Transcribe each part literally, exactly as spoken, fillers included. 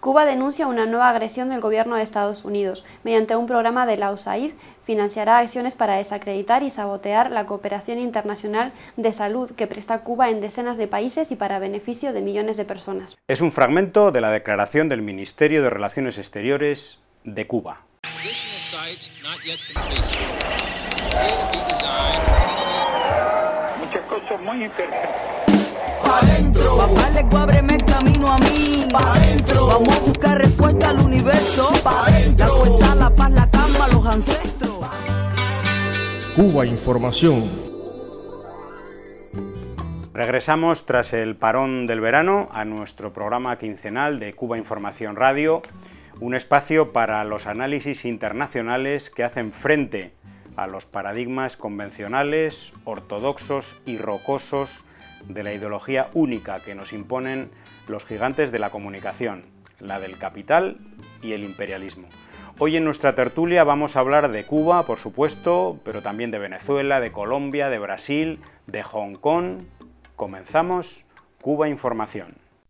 Cuba denuncia una nueva agresión del gobierno de Estados Unidos. Mediante un programa de la U S A I D financiará acciones para desacreditar y sabotear la cooperación internacional de salud que presta Cuba en decenas de países y para beneficio de millones de personas. Es un fragmento de la declaración del Ministerio de Relaciones Exteriores de Cuba. Muchas cosas muy interesantes. Pa' dentro. Papá le ábreme el camino a mí. Pa' dentro. Vamos a buscar respuesta al universo. Pa' dentro. La fuerza, la paz, la calma, los ancestros. Cuba Información. Regresamos tras el parón del verano a nuestro programa quincenal de Cuba Información Radio, un espacio para los análisis internacionales que hacen frente a los paradigmas convencionales, ortodoxos y rocosos de la ideología única que nos imponen los gigantes de la comunicación, la del capital y el imperialismo. Hoy en nuestra tertulia vamos a hablar de Cuba, por supuesto, pero también de Venezuela, de Colombia, de Brasil, de Hong Kong. Comenzamos Cuba Información.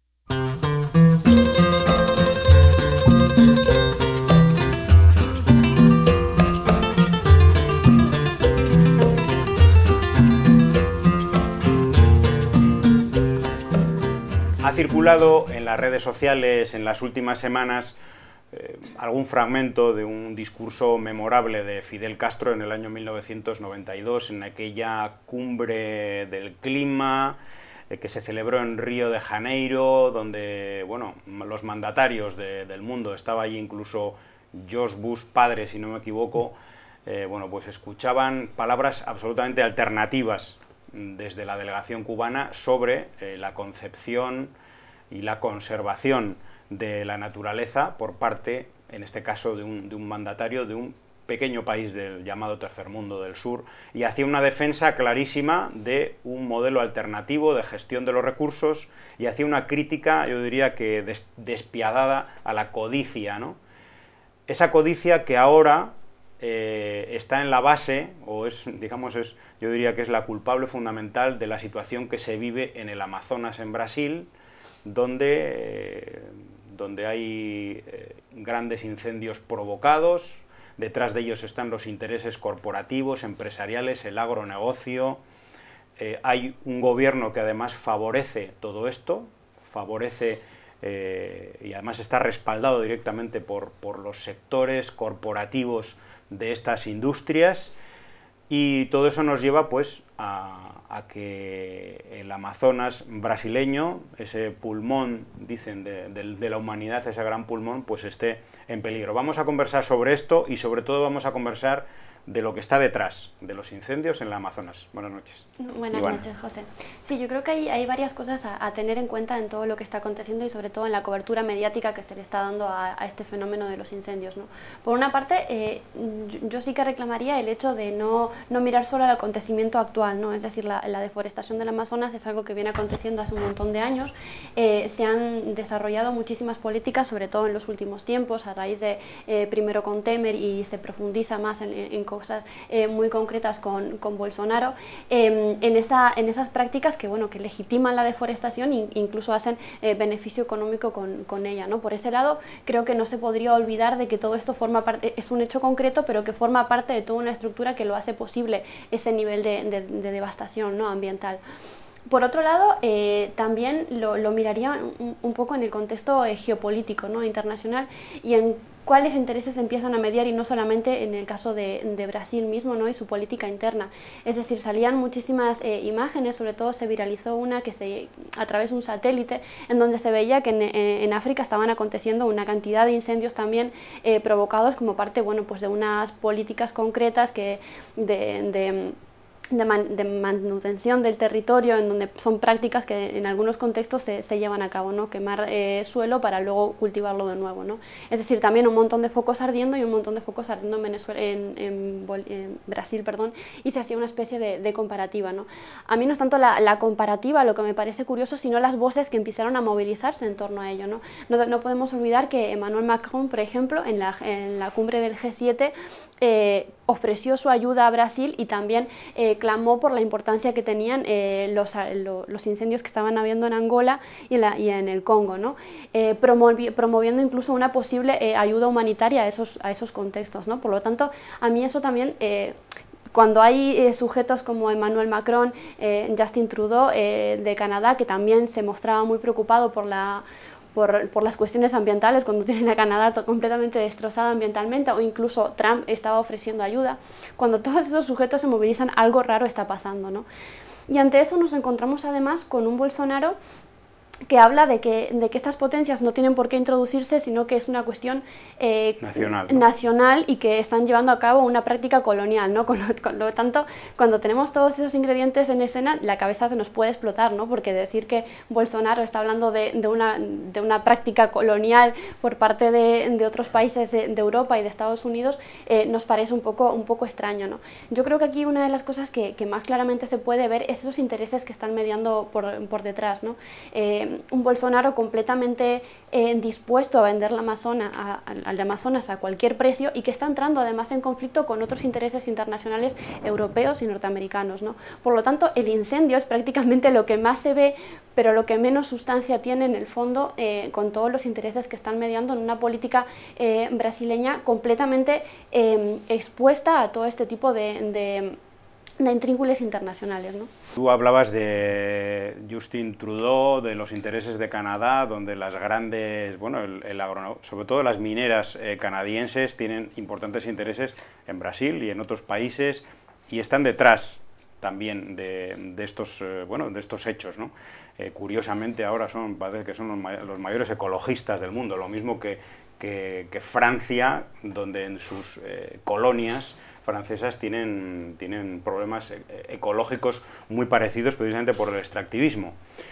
Ha circulado en las redes sociales en las últimas semanas eh, algún fragmento de un discurso memorable de Fidel Castro en el año mil novecientos noventa y dos, en aquella cumbre del clima eh, que se celebró en Río de Janeiro, donde bueno, los mandatarios de, del mundo, estaba allí incluso George Bush padre, si no me equivoco, eh, bueno, pues escuchaban palabras absolutamente alternativas desde la delegación cubana sobre eh, la concepción y la conservación de la naturaleza por parte, en este caso, de un, de un mandatario de un pequeño país del llamado Tercer Mundo del Sur, y hacía una defensa clarísima de un modelo alternativo de gestión de los recursos y hacía una crítica, yo diría que des, despiadada a la codicia, ¿no? Esa codicia que ahora eh, está en la base, o es, digamos, es, yo diría que es la culpable fundamental de la situación que se vive en el Amazonas, en Brasil, donde, eh, donde hay eh, grandes incendios provocados. Detrás de ellos están los intereses corporativos, empresariales, el agronegocio. Eh, hay un gobierno que además favorece todo esto, favorece eh, y además está respaldado directamente por, por los sectores corporativos de estas industrias, y todo eso nos lleva pues a, a que el Amazonas brasileño, ese pulmón, dicen, de, de, de la humanidad, ese gran pulmón, pues esté en peligro. Vamos a conversar sobre esto y sobre todo vamos a conversar de lo que está detrás de los incendios en el Amazonas. Buenas noches. Buenas Ivana. noches, José. Sí, yo creo que hay, hay varias cosas a, a tener en cuenta en todo lo que está aconteciendo y sobre todo en la cobertura mediática que se le está dando a, a este fenómeno de los incendios, ¿no? Por una parte, eh, yo, yo sí que reclamaría el hecho de no, no mirar solo al acontecimiento actual, ¿no? Es decir, la, la deforestación del Amazonas es algo que viene aconteciendo hace un montón de años. Eh, se han desarrollado muchísimas políticas, sobre todo en los últimos tiempos, a raíz de eh, primero con Temer, y se profundiza más en, en cosas eh, muy concretas con, con Bolsonaro, eh, en, esa, en esas prácticas que, bueno, que legitiman la deforestación e incluso hacen eh, beneficio económico con, con ella, ¿no? Por ese lado, creo que no se podría olvidar de que todo esto forma parte, es un hecho concreto, pero que forma parte de toda una estructura que lo hace posible, ese nivel de, de, de devastación, ¿no?, ambiental. Por otro lado, eh, también lo, lo miraría un, un poco en el contexto eh, geopolítico, ¿no?, internacional, y en cuáles intereses empiezan a mediar, y no solamente en el caso de, de Brasil mismo, ¿no?, y su política interna. Es decir, salían muchísimas eh, imágenes, sobre todo se viralizó una que se, a través de un satélite, en donde se veía que en, en, en África estaban aconteciendo una cantidad de incendios también eh, provocados como parte, bueno, pues de unas políticas concretas que de, de De, man, de manutención del territorio, en donde son prácticas que en algunos contextos se, se llevan a cabo, ¿no? Quemar eh, suelo para luego cultivarlo de nuevo, ¿no? Es decir, también un montón de focos ardiendo y un montón de focos ardiendo en, Venezuela, en, en, en Brasil, perdón, y se hacía una especie de, de comparativa, ¿no? A mí no es tanto la, la comparativa lo que me parece curioso, sino las voces que empezaron a movilizarse en torno a ello, ¿no? No, no podemos olvidar que Emmanuel Macron, por ejemplo, en la, en la cumbre del G siete, Eh, ofreció su ayuda a Brasil y también eh, eh, clamó por la importancia que tenían eh, los, lo, los incendios que estaban habiendo en Angola y, la, y en el Congo, ¿no? eh, promovi promoviendo incluso una posible eh, ayuda humanitaria a esos, a esos contextos, ¿no? Por lo tanto, a mí eso también... Eh, Cuando hay eh, sujetos como Emmanuel Macron, eh, Justin Trudeau eh, de Canadá, que también se mostraba muy preocupado por, la, por, por las cuestiones ambientales, cuando tienen a Canadá completamente destrozada ambientalmente, o incluso Trump estaba ofreciendo ayuda, cuando todos esos sujetos se movilizan, algo raro está pasando, ¿no? Y ante eso nos encontramos además con un Bolsonaro que habla de que, de que estas potencias no tienen por qué introducirse, sino que es una cuestión eh, nacional, ¿no? nacional y que están llevando a cabo una práctica colonial, ¿no? Con lo, con lo tanto, cuando tenemos todos esos ingredientes en escena, la cabeza se nos puede explotar, ¿no? Porque decir que Bolsonaro está hablando de, de, una, de una práctica colonial por parte de, de otros países de, de Europa y de Estados Unidos eh, nos parece un poco, un poco extraño, ¿no? Yo creo que aquí una de las cosas que, que más claramente se puede ver es esos intereses que están mediando por, por detrás, ¿no? Eh, un Bolsonaro completamente eh, dispuesto a vender la Amazona, a, al Amazonas a cualquier precio y que está entrando además en conflicto con otros intereses internacionales europeos y norteamericanos, ¿no? Por lo tanto, el incendio es prácticamente lo que más se ve, pero lo que menos sustancia tiene en el fondo, eh, con todos los intereses que están mediando en una política eh, brasileña completamente eh, expuesta a todo este tipo de... de de intríngules internacionales, ¿no? Tú hablabas de Justin Trudeau, de los intereses de Canadá, donde las grandes, bueno, el, el agro, sobre todo las mineras eh, canadienses tienen importantes intereses en Brasil y en otros países y están detrás también de, de estos, eh, bueno, de estos hechos, ¿no? Eh, curiosamente ahora son, parece que son los, may los mayores ecologistas del mundo, lo mismo que, que, que Francia, donde en sus eh, colonias francesas tienen, tienen problemas ecológicos muy parecidos precisamente por el extractivismo.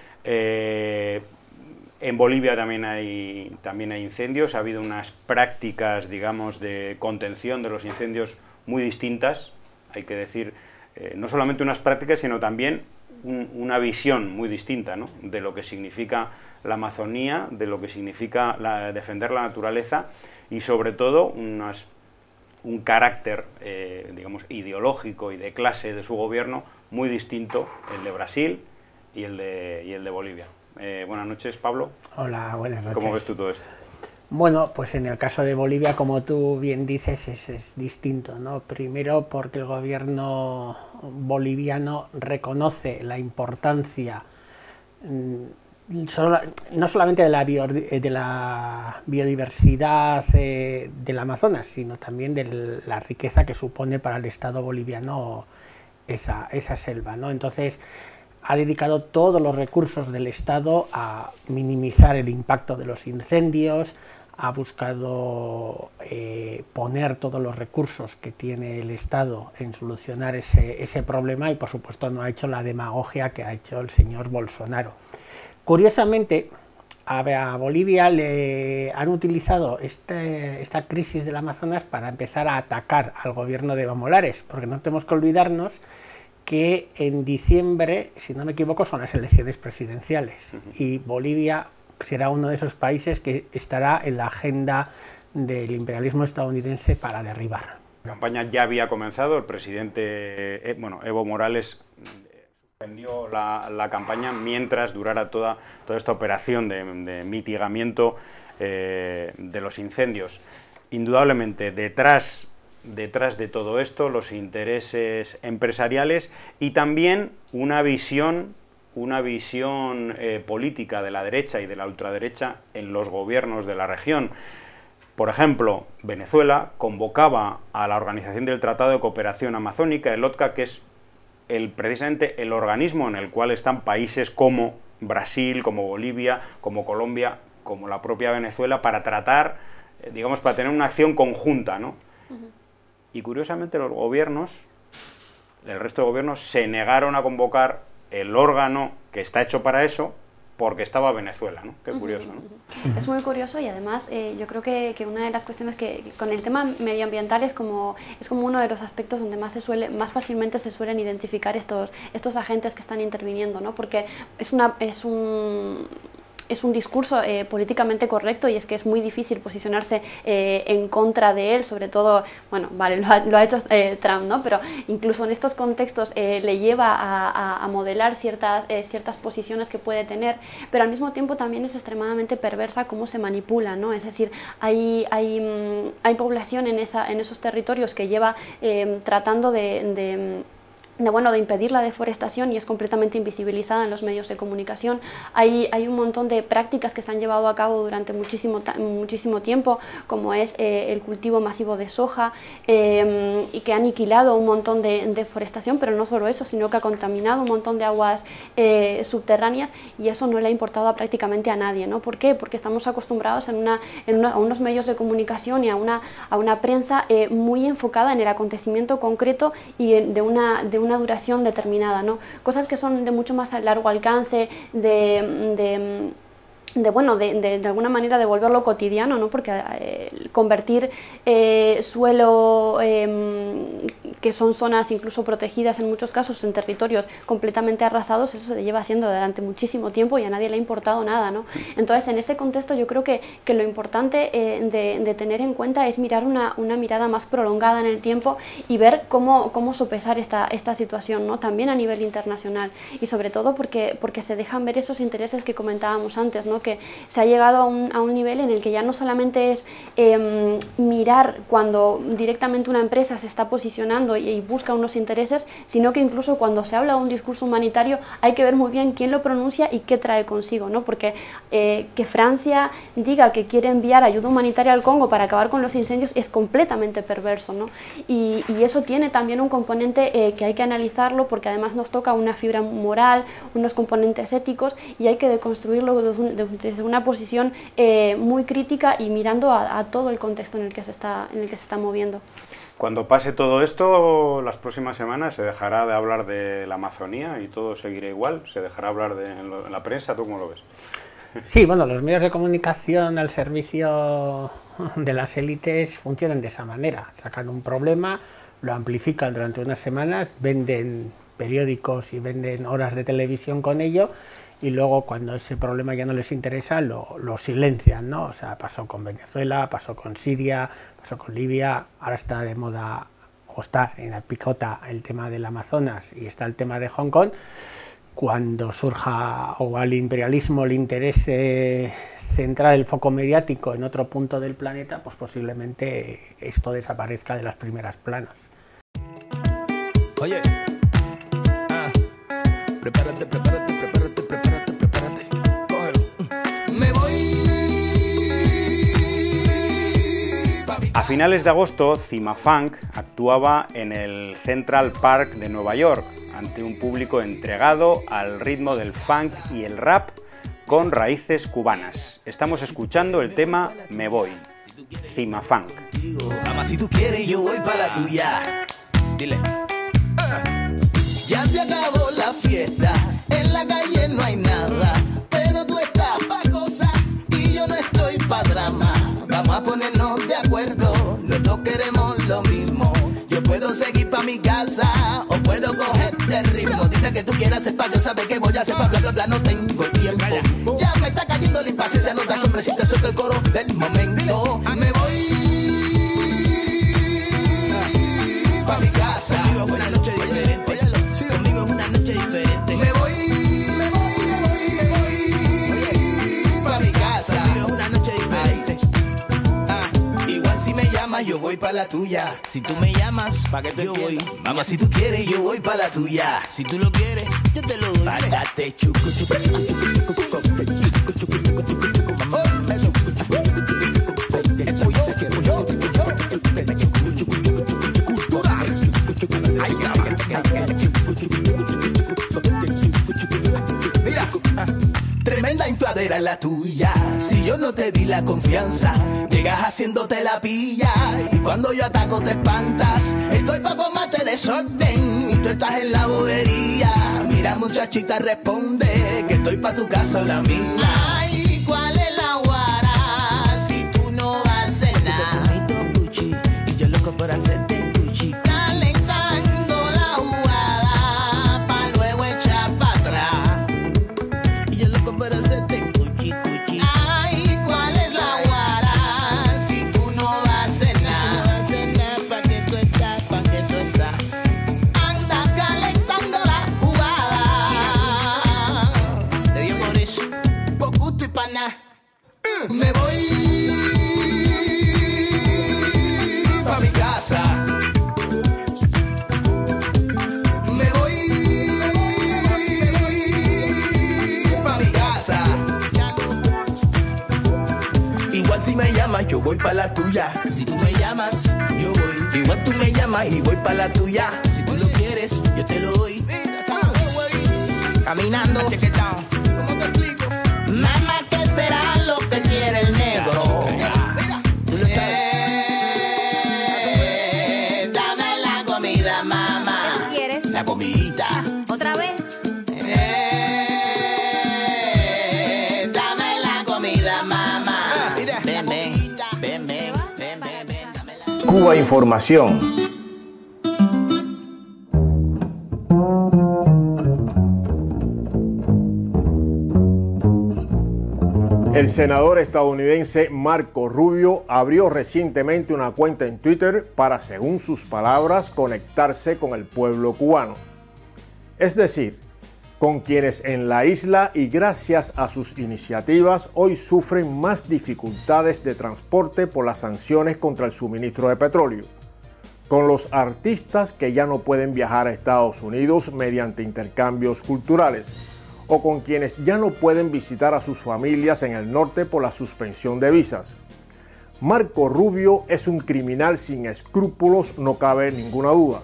Eh, en Bolivia también hay, también hay incendios, ha habido unas prácticas, digamos, de contención de los incendios muy distintas, hay que decir, eh, no solamente unas prácticas, sino también un, una visión muy distinta, ¿no?, de lo que significa la Amazonía, de lo que significa la, defender la naturaleza y sobre todo unas un carácter, eh, digamos, ideológico y de clase de su gobierno muy distinto, el de Brasil y el de, y el de Bolivia. Eh, buenas noches, Pablo. Hola, buenas noches. ¿Cómo ves tú todo esto? Bueno, pues en el caso de Bolivia, como tú bien dices, es, es distinto, ¿no? Primero porque el gobierno boliviano reconoce la importancia mmm, Solo, no solamente de la, bio, de la biodiversidad eh, del Amazonas, sino también de la riqueza que supone para el Estado boliviano esa, esa selva, ¿no? Entonces, ha dedicado todos los recursos del Estado a minimizar el impacto de los incendios, ha buscado eh, poner todos los recursos que tiene el Estado en solucionar ese, ese problema y, por supuesto, no ha hecho la demagogia que ha hecho el señor Bolsonaro. Curiosamente, a Bolivia le han utilizado este, esta crisis del Amazonas para empezar a atacar al gobierno de Evo Morales, porque no tenemos que olvidarnos que en diciembre, si no me equivoco, son las elecciones presidenciales, uh-huh. y Bolivia será uno de esos países que estará en la agenda del imperialismo estadounidense para derribar. La campaña ya había comenzado, el presidente, eh, bueno, Evo Morales suspendió la, la campaña mientras durara toda, toda esta operación de, de mitigamiento eh, de los incendios. Indudablemente, detrás, detrás de todo esto, los intereses empresariales y también una visión, una visión eh, política de la derecha y de la ultraderecha en los gobiernos de la región. Por ejemplo, Venezuela convocaba a la Organización del Tratado de Cooperación Amazónica, el O T C A, que es el, precisamente el organismo en el cual están países como Brasil, como Bolivia, como Colombia, como la propia Venezuela, para tratar, eh, digamos, para tener una acción conjunta, ¿no? Uh-huh. Y curiosamente los gobiernos, el resto de gobiernos, se negaron a convocar el órgano que está hecho para eso, porque estaba Venezuela, ¿no? Qué curioso, ¿no? Es muy curioso y además eh, yo creo que, que una de las cuestiones que, que con el tema medioambiental es como, es como uno de los aspectos donde más, se suele, más fácilmente se suelen identificar estos, estos agentes que están interviniendo, ¿no? Porque es, una, es un... es un discurso eh, políticamente correcto, y es que es muy difícil posicionarse eh, en contra de él, sobre todo, bueno, vale, lo ha, lo ha hecho eh, Trump, ¿no? Pero incluso en estos contextos eh, le lleva a, a, a modelar ciertas, eh, ciertas posiciones que puede tener, pero al mismo tiempo también es extremadamente perversa cómo se manipula, ¿no? Es decir, hay, hay, hay población en, esa, en esos territorios que lleva eh, tratando de, de De, bueno, de impedir la deforestación, y es completamente invisibilizada en los medios de comunicación. Hay, hay un montón de prácticas que se han llevado a cabo durante muchísimo, muchísimo tiempo, como es eh, el cultivo masivo de soja, eh, y que ha aniquilado un montón de deforestación, pero no solo eso, sino que ha contaminado un montón de aguas eh, subterráneas, y eso no le ha importado a prácticamente a nadie, ¿no? ¿Por qué? Porque estamos acostumbrados en una, en una, a unos medios de comunicación y a una, a una prensa eh, muy enfocada en el acontecimiento concreto y de una, de una duración determinada, ¿no? Cosas que son de mucho más largo alcance, de, de de, bueno, de, de, de alguna manera de volverlo cotidiano, ¿no? Porque eh, convertir eh, suelo, eh, que son zonas incluso protegidas en muchos casos, en territorios completamente arrasados, eso se lleva haciendo durante muchísimo tiempo y a nadie le ha importado nada, ¿no? Entonces, en ese contexto yo creo que, que lo importante eh, de, de tener en cuenta es mirar una, una mirada más prolongada en el tiempo y ver cómo, cómo sopesar esta, esta situación, ¿no? También a nivel internacional, y sobre todo porque, porque se dejan ver esos intereses que comentábamos antes, ¿no? Que se ha llegado a un, a un nivel en el que ya no solamente es eh, mirar cuando directamente una empresa se está posicionando y, y busca unos intereses, sino que incluso cuando se habla de un discurso humanitario hay que ver muy bien quién lo pronuncia y qué trae consigo, ¿no? Porque eh, que Francia diga que quiere enviar ayuda humanitaria al Congo para acabar con los incendios es completamente perverso, ¿no? Y, y eso tiene también un componente eh, que hay que analizarlo, porque además nos toca una fibra moral, unos componentes éticos, y hay que deconstruirlo desde, un, desde una posición eh, muy crítica y mirando a, a todo el contexto en el que se está, en el que se está moviendo. Cuando pase todo esto, las próximas semanas se dejará de hablar de la Amazonía y todo seguirá igual, se dejará hablar de, en, lo, en la prensa. ¿Tú cómo lo ves? Sí, bueno, los medios de comunicación al servicio de las élites funcionan de esa manera. Sacan un problema, lo amplifican durante unas semanas, venden periódicos y venden horas de televisión con ello, y luego cuando ese problema ya no les interesa lo, lo silencian, ¿no? O sea, pasó con Venezuela, pasó con Siria, pasó con Libia, ahora está de moda, o está en la picota el tema del Amazonas y está el tema de Hong Kong. Cuando surja o al imperialismo le interese centrar el foco mediático en otro punto del planeta, pues posiblemente esto desaparezca de las primeras planas. Oye, ah, prepárate, prepárate, prepárate, prepárate, prepárate, cógelo. Me voy. A finales de agosto, Cima Funk actuaba en el Central Park de Nueva York ante un público entregado al ritmo del funk y el rap con raíces cubanas. Estamos escuchando el tema Me Voy, Cima Funk. Mamá, si tú quieres, yo voy para la tuya. Dile. Ya se acabó la fiesta, en la calle no hay nada, pero tú estás pa' cosas y yo no estoy pa' drama. Vamos a ponernos de acuerdo, los dos queremos lo mismo. Yo puedo seguir pa' mi casa o puedo cogerte el ritmo. Dime que tú quieras hacer pa' yo saber qué voy a hacer pa' bla bla bla, no tengo tiempo. Ya me está cayendo la impaciencia, no te asombres si te suelto el coro del momento. Me voy pa' mi casa. Conmigo es una noche diferente. Conmigo es una noche diferente. Me voy, me voy, me voy, me voy. Oye, pa' mi casa. Conmigo es una noche diferente. Ah, igual si me llamas, yo voy pa' la tuya. Si tú me llamas, pa' que te yo voy. Mamá, si tú quieres, yo voy pa' la tuya. Si tú lo quieres, yo te lo doy. Pátate, chucu, chucu, chucu, chucu, chucu, chucu, chucu, chucu, chucu, mamá. Eso. Mira, tremenda infladera la tuya. Si yo no te di la confianza, llegas haciéndote la pilla. Y cuando yo ataco te espantas. Estoy pa' formarte desorden y tú estás en la bobería. Mira, muchachita, responde que estoy pa' tu casa o la mía. Ay, ¿cuál es la guara? Si tú no vas a hacer nada. Y yo loco por hacerte Igual si me llamas, yo voy pa' la tuya. Si tú me llamas, yo voy. Igual tú me llamas y voy pa' la tuya. Si tú lo quieres, yo te lo doy. Ah, caminando, ¿cómo te explico? Mamá, ¿qué será lo que quiere el negro? Mira, tú lo sabes. Eh, dame la comida, mamá. ¿Qué quieres? La comidita. ¿Otra vez? Eh, dame la comida, mamá. Mira, ven, ven, ven, ven, ven, ven, ven, dame la... Cuba Información. El senador estadounidense Marco Rubio abrió recientemente una cuenta en Twitter para, según sus palabras, conectarse con el pueblo cubano. Es decir, con quienes en la isla y gracias a sus iniciativas hoy sufren más dificultades de transporte por las sanciones contra el suministro de petróleo. Con los artistas que ya no pueden viajar a Estados Unidos mediante intercambios culturales, o con quienes ya no pueden visitar a sus familias en el norte por la suspensión de visas. Marco Rubio es un criminal sin escrúpulos, no cabe ninguna duda.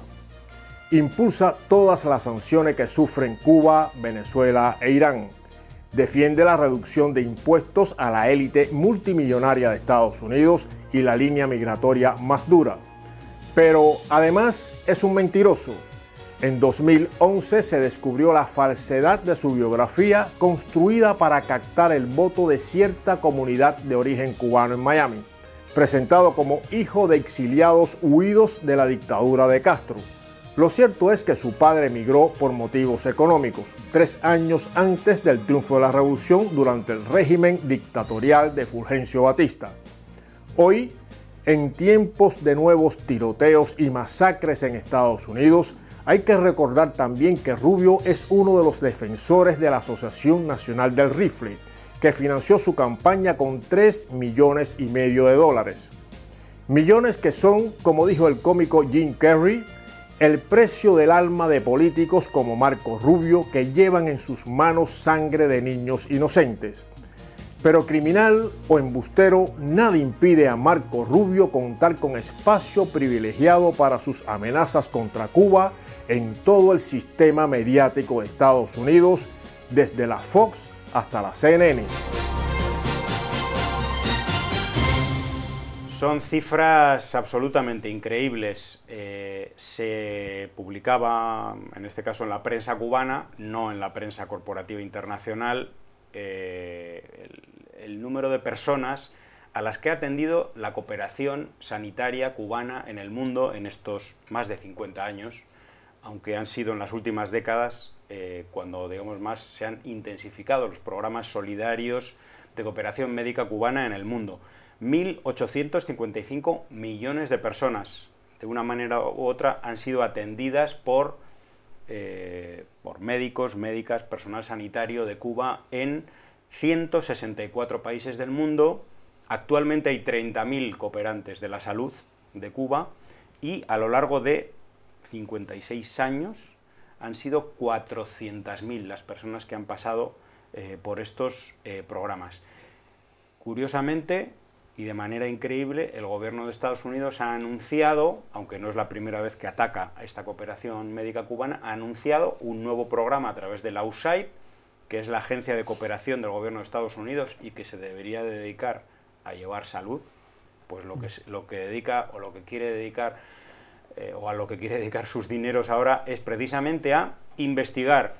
Impulsa todas las sanciones que sufren Cuba, Venezuela e Irán. Defiende la reducción de impuestos a la élite multimillonaria de Estados Unidos y la línea migratoria más dura. Pero además es un mentiroso. En dos mil once se descubrió la falsedad de su biografía construida para captar el voto de cierta comunidad de origen cubano en Miami, presentado como hijo de exiliados huidos de la dictadura de Castro. Lo cierto es que su padre emigró por motivos económicos, tres años antes del triunfo de la revolución durante el régimen dictatorial de Fulgencio Batista. Hoy, en tiempos de nuevos tiroteos y masacres en Estados Unidos, hay que recordar también que Rubio es uno de los defensores de la Asociación Nacional del Rifle, que financió su campaña con tres millones y medio de dólares. Millones que son, como dijo el cómico Jim Carrey, el precio del alma de políticos como Marco Rubio que llevan en sus manos sangre de niños inocentes. Pero criminal o embustero, nada impide a Marco Rubio contar con espacio privilegiado para sus amenazas contra Cuba en todo el sistema mediático de Estados Unidos, desde la Fox hasta la C N N. Son cifras absolutamente increíbles. Eh, se publicaba, en este caso en la prensa cubana, no en la prensa corporativa internacional, eh, el, el número de personas a las que ha atendido la cooperación sanitaria cubana en el mundo en estos más de cincuenta años, aunque han sido en las últimas décadas eh, cuando, digamos, más se han intensificado los programas solidarios de cooperación médica cubana en el mundo. mil ochocientos cincuenta y cinco millones de personas, de una manera u otra, han sido atendidas por, eh, por médicos, médicas, personal sanitario de Cuba en ciento sesenta y cuatro países del mundo. Actualmente hay treinta mil cooperantes de la salud de Cuba y a lo largo de cincuenta y seis años han sido cuatrocientas mil las personas que han pasado eh, por estos eh, programas. Curiosamente, y de manera increíble, el gobierno de Estados Unidos ha anunciado, aunque no es la primera vez que ataca a esta cooperación médica cubana, ha anunciado un nuevo programa a través de la U S A I D, que es la agencia de cooperación del gobierno de Estados Unidos y que se debería de dedicar a llevar salud, pues lo que, lo que dedica o lo que quiere dedicar eh, o a lo que quiere dedicar sus dineros ahora es precisamente a investigar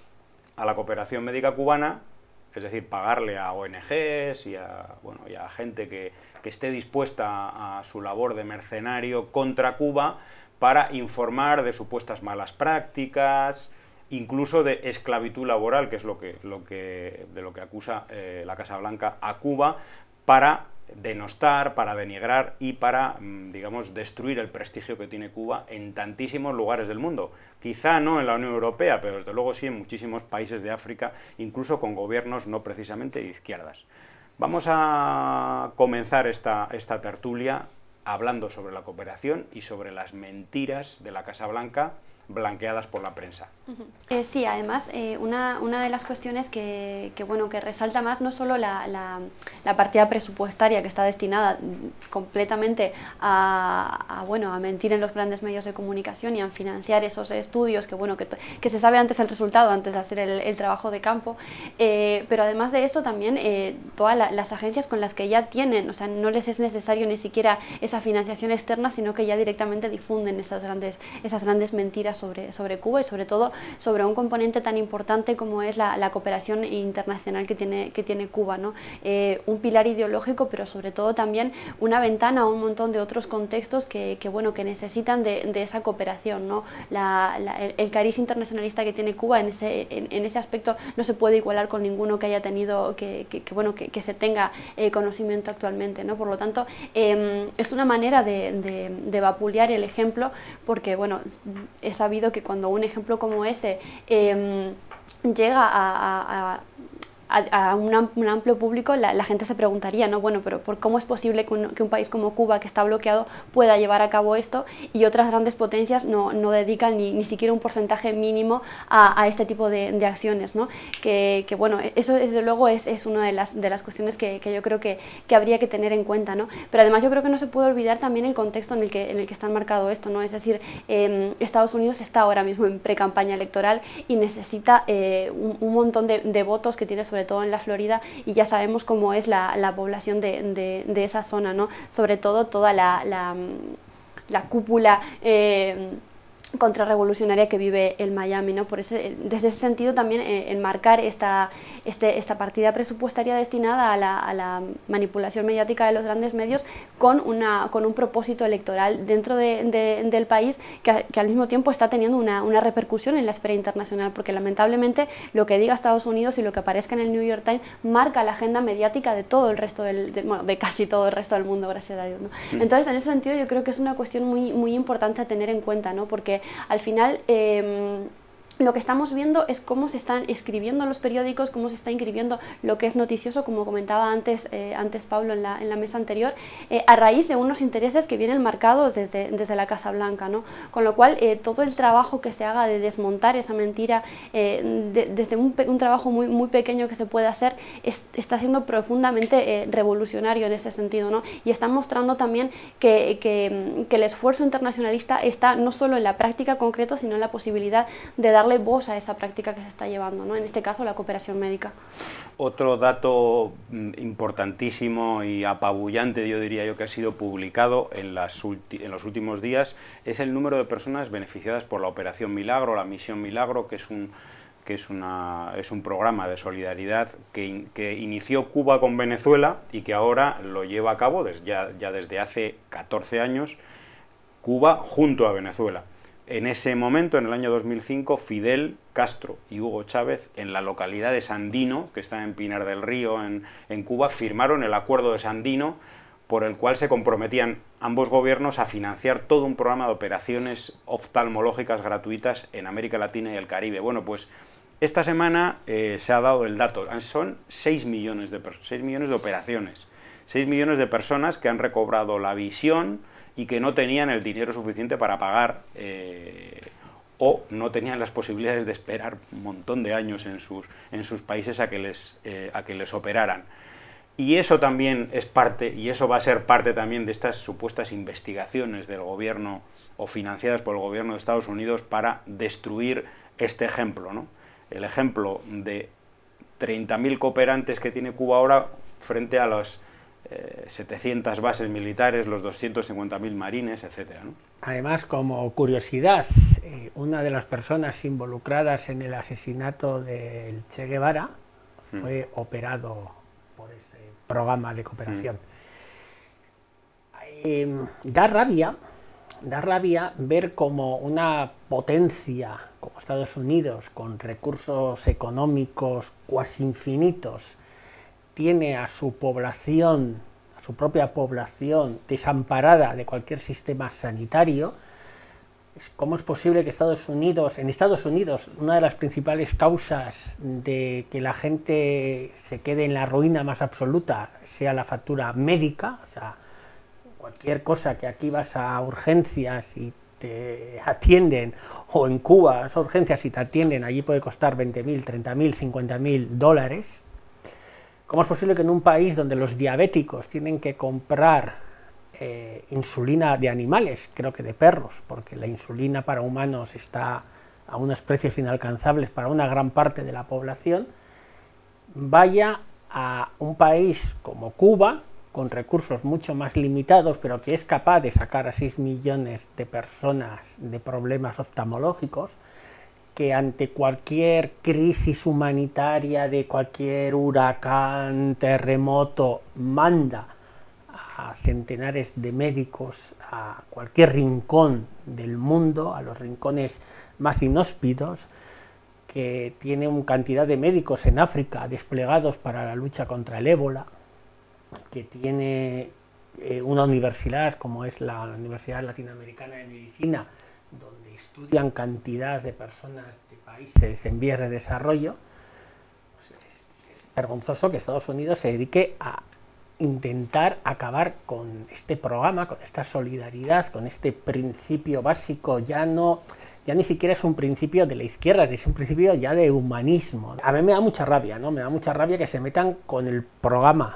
a la cooperación médica cubana, es decir, pagarle a O N Ges y a, bueno, y a gente que, que esté dispuesta a, a su labor de mercenario contra Cuba para informar de supuestas malas prácticas, incluso de esclavitud laboral, que es lo que, lo que, de lo que acusa eh, la Casa Blanca a Cuba, para denostar, para denigrar y para, digamos, destruir el prestigio que tiene Cuba en tantísimos lugares del mundo. Quizá no en la Unión Europea, pero desde luego sí en muchísimos países de África, incluso con gobiernos no precisamente de izquierdas. Vamos a comenzar esta, esta tertulia hablando sobre la cooperación y sobre las mentiras de la Casa Blanca blanqueadas por la prensa. Eh, sí, además, eh, una, una de las cuestiones que, que, bueno, que resalta más no solo la, la, la partida presupuestaria que está destinada completamente a, a, bueno, a mentir en los grandes medios de comunicación y a financiar esos estudios que, bueno, que, que se sabe antes el resultado, antes de hacer el, el trabajo de campo, eh, pero además de eso también eh, todas la, las agencias con las que ya tienen, o sea, no les es necesario ni siquiera esa financiación externa, sino que ya directamente difunden esas grandes, esas grandes mentiras sobre, sobre Cuba y sobre todo sobre un componente tan importante como es la, la cooperación internacional que tiene, que tiene Cuba, ¿no? Eh, un pilar ideológico, pero sobre todo también una ventana a un montón de otros contextos que, que, bueno, que necesitan de, de esa cooperación, ¿no? La, la, el, el cariz internacionalista que tiene Cuba en ese, en, en ese aspecto no se puede igualar con ninguno que haya tenido, que, que, que bueno, que, que se tenga eh, conocimiento actualmente, ¿no? Por lo tanto, eh, es una manera de, de, de vapulear el ejemplo, porque bueno, he sabido que cuando un ejemplo como ese eh, llega a, a, a a un, un amplio público, la, la gente se preguntaría, ¿no? Bueno, pero ¿por cómo es posible que un, que un país como Cuba, que está bloqueado, pueda llevar a cabo esto y otras grandes potencias no, no dedican ni, ni siquiera un porcentaje mínimo a, a este tipo de, de acciones, ¿no? Que, que bueno, eso desde luego es, es una de las, de las cuestiones que, que yo creo que, que habría que tener en cuenta, ¿no? Pero además yo creo que no se puede olvidar también el contexto en el que, en el que está enmarcado esto, ¿no? Es decir, eh, Estados Unidos está ahora mismo en pre-campaña electoral y necesita eh, un, un montón de, de votos que tiene sobre todo en la Florida, y ya sabemos cómo es la, la población de, de, de esa zona, ¿no? Sobre todo toda la, la, la cúpula eh, contrarrevolucionaria que vive el Miami, ¿no? Por ese, desde ese sentido también eh, enmarcar esta, este, esta partida presupuestaria destinada a la, a la manipulación mediática de los grandes medios con, una, con un propósito electoral dentro de, de, del país que, que al mismo tiempo está teniendo una, una repercusión en la esfera internacional, porque lamentablemente lo que diga Estados Unidos y lo que aparezca en el New York Times marca la agenda mediática de todo el resto del, de, bueno, de casi todo el resto del mundo, gracias a Dios, ¿no? Entonces, en ese sentido yo creo que es una cuestión muy, muy importante a tener en cuenta, ¿no? Porque al final eh, lo que estamos viendo es cómo se están escribiendo los periódicos, cómo se está escribiendo lo que es noticioso, como comentaba antes, eh, antes Pablo en la, en la mesa anterior, eh, a raíz de unos intereses que vienen marcados desde, desde la Casa Blanca, ¿no? Con lo cual, eh, todo el trabajo que se haga de desmontar esa mentira, eh, de, desde un, un trabajo muy, muy pequeño que se puede hacer, es, está siendo profundamente eh, revolucionario en ese sentido, ¿no? Y está mostrando también que, que, que el esfuerzo internacionalista está no solo en la práctica concreta, sino en la posibilidad de darle voz a esa práctica que se está llevando, ¿no? En este caso la cooperación médica. Otro dato importantísimo y apabullante, yo diría yo, que ha sido publicado en, las en los últimos días es el número de personas beneficiadas por la Operación Milagro, la Misión Milagro, que es un, que es una, es un programa de solidaridad que, in, que inició Cuba con Venezuela y que ahora lo lleva a cabo desde, ya, ya desde hace catorce años Cuba junto a Venezuela. En ese momento, en el año dos mil cinco, Fidel Castro y Hugo Chávez, en la localidad de Sandino, que está en Pinar del Río, en, en Cuba, firmaron el Acuerdo de Sandino, por el cual se comprometían ambos gobiernos a financiar todo un programa de operaciones oftalmológicas gratuitas en América Latina y el Caribe. Bueno, pues esta semana eh, se ha dado el dato, son seis millones de, seis millones de operaciones, seis millones de personas que han recobrado la visión y que no tenían el dinero suficiente para pagar eh, o no tenían las posibilidades de esperar un montón de años en sus, en sus países a que, les, eh, a que les operaran. Y eso también es parte, y eso va a ser parte también de estas supuestas investigaciones del gobierno o financiadas por el gobierno de Estados Unidos para destruir este ejemplo, ¿no? El ejemplo de treinta mil cooperantes que tiene Cuba ahora frente a los Eh, setecientas bases militares, los doscientos cincuenta mil marines, etcétera, ¿no? Además, como curiosidad, eh, una de las personas involucradas en el asesinato del Che Guevara fue mm. operado por ese programa de cooperación. Mm. Eh, da rabia, da rabia ver como una potencia como Estados Unidos, con recursos económicos cuasi infinitos, tiene a su población, a su propia población, desamparada de cualquier sistema sanitario. ¿Cómo es posible que Estados Unidos, en Estados Unidos, una de las principales causas de que la gente se quede en la ruina más absoluta sea la factura médica? O sea, cualquier cosa que aquí vas a urgencias y te atienden, o en Cuba las urgencias si te atienden, allí puede costar veinte mil, treinta mil, cincuenta mil dólares. ¿Cómo es posible que en un país donde los diabéticos tienen que comprar eh, insulina de animales, creo que de perros, porque la insulina para humanos está a unos precios inalcanzables para una gran parte de la población, vaya a un país como Cuba, con recursos mucho más limitados, pero que es capaz de sacar a seis millones de personas de problemas oftalmológicos, que ante cualquier crisis humanitaria, de cualquier huracán, terremoto, manda a centenares de médicos a cualquier rincón del mundo, a los rincones más inhóspitos, que tiene una cantidad de médicos en África desplegados para la lucha contra el ébola, que tiene eh, una universidad como es la Universidad Latinoamericana de Medicina, donde estudian cantidad de personas de países en vías de desarrollo. Pues es, es vergonzoso que Estados Unidos se dedique a intentar acabar con este programa, con esta solidaridad, con este principio básico. Ya no, ya ni siquiera es un principio de la izquierda, es un principio ya de humanismo. A mí me da mucha rabia, ¿no? Me da mucha rabia que se metan con el programa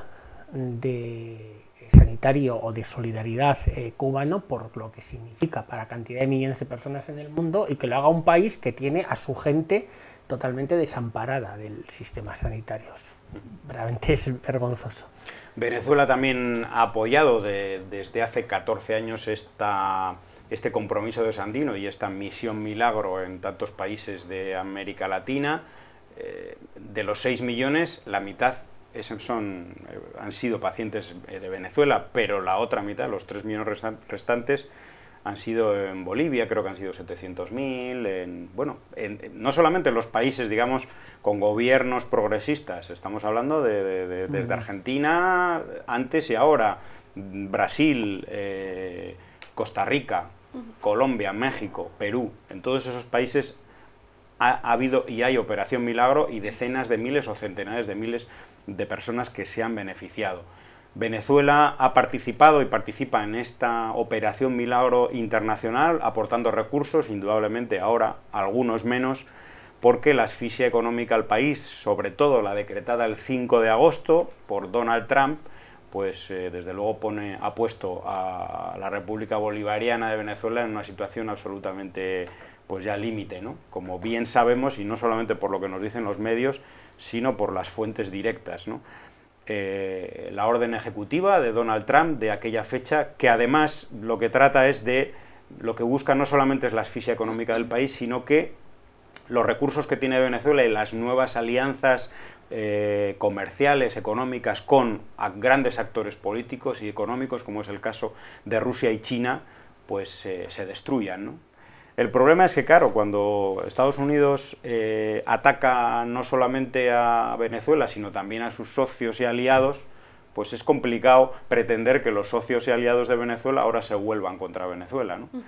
de sanitario o de solidaridad eh, cubano, por lo que significa para cantidad de millones de personas en el mundo, y que lo haga un país que tiene a su gente totalmente desamparada del sistema sanitario. Realmente es vergonzoso. Venezuela también ha apoyado de, desde hace catorce años esta, este compromiso de Sandino y esta misión milagro en tantos países de América Latina. Eh, de los seis millones, la mitad son, eh, han sido pacientes de Venezuela, pero la otra mitad, los tres millones restantes, han sido en Bolivia, creo que han sido setecientos mil, en, bueno, en, no solamente en los países, digamos, con gobiernos progresistas, estamos hablando de, de, de, desde Argentina, antes y ahora, Brasil, eh, Costa Rica, Colombia, México, Perú, en todos esos países ha, ha habido y hay Operación Milagro y decenas de miles o centenares de miles de personas que se han beneficiado. Venezuela ha participado y participa en esta Operación Milagro internacional, aportando recursos, indudablemente ahora algunos menos, porque la asfixia económica al país, sobre todo la decretada el cinco de agosto por Donald Trump, pues eh, desde luego pone, ha puesto a la República Bolivariana de Venezuela en una situación absolutamente pues ya límite, ¿no? Como bien sabemos, y no solamente por lo que nos dicen los medios, sino por las fuentes directas, ¿no? Eh, la orden ejecutiva de Donald Trump de aquella fecha, que además lo que trata es de, lo que busca no solamente es la asfixia económica del país, sino que los recursos que tiene Venezuela y las nuevas alianzas eh, comerciales, económicas, con a grandes actores políticos y económicos, como es el caso de Rusia y China, pues eh, se destruyan, ¿no? El problema es que, claro, cuando Estados Unidos eh, ataca no solamente a Venezuela, sino también a sus socios y aliados, pues es complicado pretender que los socios y aliados de Venezuela ahora se vuelvan contra Venezuela, ¿no? Uh-huh.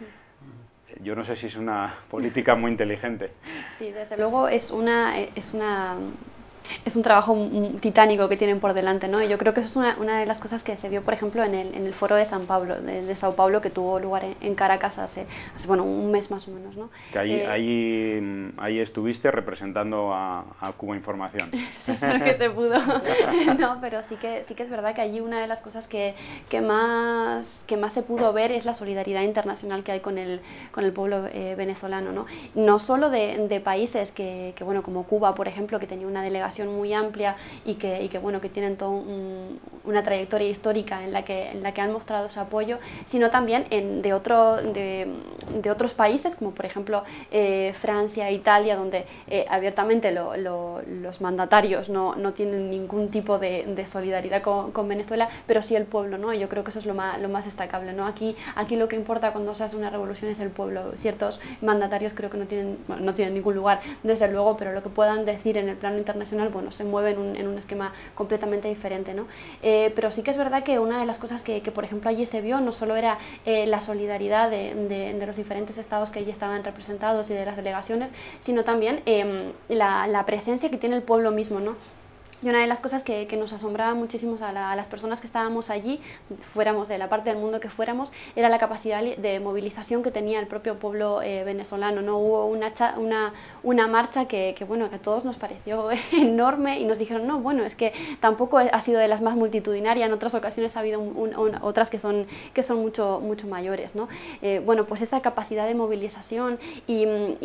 Yo no sé si es una política muy inteligente. Sí, desde luego es una... Es una... Es un trabajo titánico que tienen por delante, ¿no? Y yo creo que eso es una, una de las cosas que se vio, por ejemplo, en el, en el foro de San Pablo, de, de Sao Paulo, que tuvo lugar en, en Caracas hace, hace, bueno, un mes más o menos, ¿no? Que ahí, eh, ahí, ahí estuviste representando a, a Cuba Información. Sí, es lo que se pudo. No, pero sí que, sí que es verdad que allí una de las cosas que, que, más, que más se pudo ver es la solidaridad internacional que hay con el, con el pueblo eh, venezolano, ¿no? No solo de, de países que, que, bueno, como Cuba, por ejemplo, que tenía una delegación muy amplia y que, y que bueno que tienen toda un, una trayectoria histórica en la que en la que han mostrado su apoyo, sino también en, de, otro, de, de otros países como por ejemplo eh, Francia, Italia, donde eh, abiertamente lo, lo, los mandatarios no, no tienen ningún tipo de, de solidaridad con, con Venezuela, pero sí el pueblo, ¿no? Y yo creo que eso es lo más, lo más destacable, ¿no? Aquí, aquí lo que importa cuando se hace una revolución es el pueblo. Ciertos mandatarios creo que no tienen, bueno, no tienen ningún lugar, desde luego, pero lo que puedan decir en el plano internacional, bueno, se mueve en un, en un esquema completamente diferente, ¿no? Eh, pero sí que es verdad que una de las cosas que, que por ejemplo, allí se vio no solo era eh, la solidaridad de, de, de los diferentes estados que allí estaban representados y de las delegaciones, sino también eh, la, la presencia que tiene el pueblo mismo, ¿no? Y una de las cosas que, que nos asombraba muchísimo a, la, a las personas que estábamos allí, fuéramos de la parte del mundo que fuéramos, era la capacidad de movilización que tenía el propio pueblo eh, venezolano, ¿no? Hubo una, una, una marcha que, que, bueno, que a todos nos pareció enorme y nos dijeron, no, bueno, es que tampoco ha sido de las más multitudinarias, en otras ocasiones ha habido un, un, un, otras que son, que son mucho, mucho mayores, ¿no? Eh, bueno, pues esa capacidad de movilización y...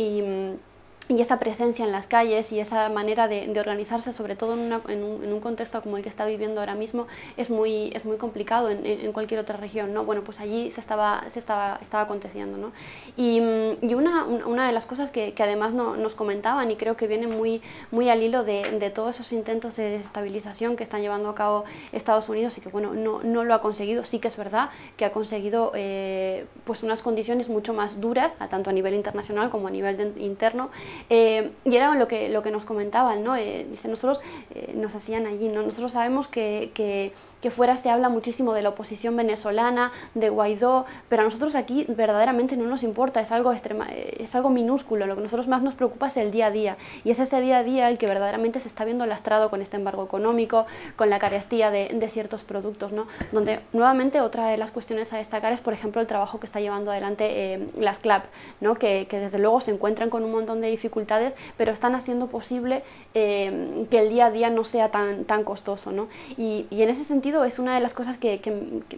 y y esa presencia en las calles y esa manera de, de organizarse, sobre todo en, una, en, un, en un contexto como el que está viviendo ahora mismo, es muy, es muy complicado en, en cualquier otra región, ¿no? Bueno, pues allí se estaba, se estaba, estaba aconteciendo, ¿no? Y, y una, una de las cosas que, que además no, nos comentaban, y creo que viene muy, muy al hilo de, de todos esos intentos de desestabilización que están llevando a cabo Estados Unidos y que, bueno, no, no lo ha conseguido, sí que es verdad que ha conseguido eh, pues unas condiciones mucho más duras, tanto a nivel internacional como a nivel de, interno. Eh, y era lo que, lo que nos comentaban, ¿no? Eh, dice, nosotros eh, nos hacían allí, ¿no? Nosotros sabemos que, que, que fuera se habla muchísimo de la oposición venezolana, de Guaidó, pero a nosotros aquí verdaderamente no nos importa, es algo, extrema, es algo minúsculo, lo que a nosotros más nos preocupa es el día a día, y es ese día a día el que verdaderamente se está viendo lastrado con este embargo económico, con la carestía de, de ciertos productos, ¿no? Donde nuevamente otra de las cuestiones a destacar es, por ejemplo, el trabajo que está llevando adelante eh, las C L A P, ¿no? Que, que desde luego se encuentran con un montón de dificultades, pero están haciendo posible eh, que el día a día no sea tan, tan costoso, ¿no? Y, y en ese sentido es una de las cosas que, que, que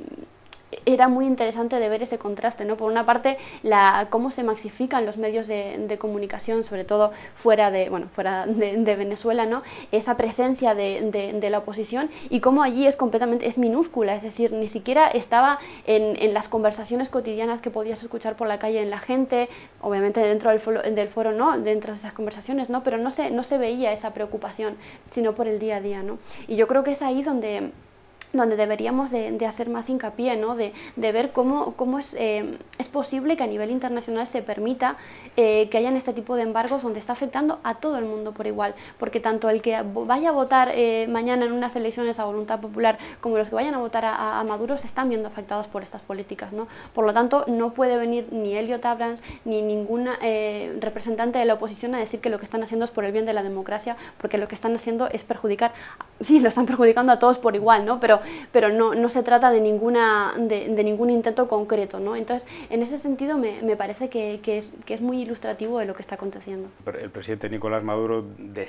era muy interesante de ver ese contraste, ¿no? Por una parte, la, cómo se maxifican los medios de, de comunicación, sobre todo fuera de, bueno, fuera de, de Venezuela, ¿no? Esa presencia de, de, de la oposición, y cómo allí es completamente, es minúscula, es decir, ni siquiera estaba en, en las conversaciones cotidianas que podías escuchar por la calle en la gente, obviamente dentro del foro, del foro no, dentro de esas conversaciones, ¿no? Pero no se, no se veía esa preocupación, sino por el día a día, ¿no? Y yo creo que es ahí donde... donde deberíamos de, de hacer más hincapié, ¿no? de, de ver cómo, cómo es, eh, es posible que a nivel internacional se permita eh, que hayan este tipo de embargos donde está afectando a todo el mundo por igual, porque tanto el que vaya a votar eh, mañana en unas elecciones a voluntad popular como los que vayan a votar a, a Maduro se están viendo afectados por estas políticas, ¿no? Por lo tanto, no puede venir ni Elliot Abrams ni ningún eh, representante de la oposición a decir que lo que están haciendo es por el bien de la democracia, porque lo que están haciendo es perjudicar, sí, lo están perjudicando a todos por igual, ¿no? Pero pero no, no se trata de, ninguna, de, de ningún intento concreto, ¿no? Entonces, en ese sentido me, me parece que, que, es, que es muy ilustrativo de lo que está aconteciendo. El presidente Nicolás Maduro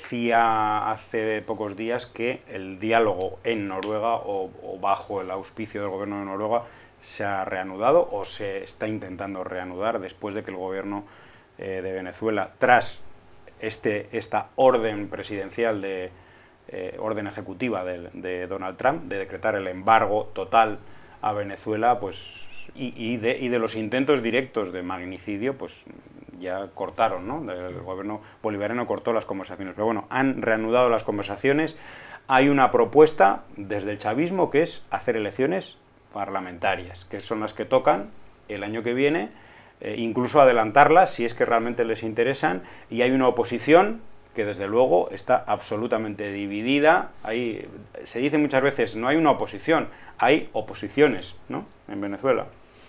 decía hace pocos días que el diálogo en Noruega o, o bajo el auspicio del gobierno de Noruega se ha reanudado o se está intentando reanudar después de que el gobierno eh, de Venezuela, tras este, esta orden presidencial de Eh, orden ejecutiva de, de Donald Trump, de decretar el embargo total a Venezuela, pues y, y, de, y de los intentos directos de magnicidio, pues ya cortaron, ¿no? El gobierno bolivariano cortó las conversaciones. Pero bueno, han reanudado las conversaciones. Hay una propuesta desde el chavismo que es hacer elecciones parlamentarias, que son las que tocan el año que viene, eh, incluso adelantarlas si es que realmente les interesan, y hay una oposición que desde luego está absolutamente dividida. Ahí se dice muchas veces, no hay una oposición, hay oposiciones, ¿no?, en Venezuela.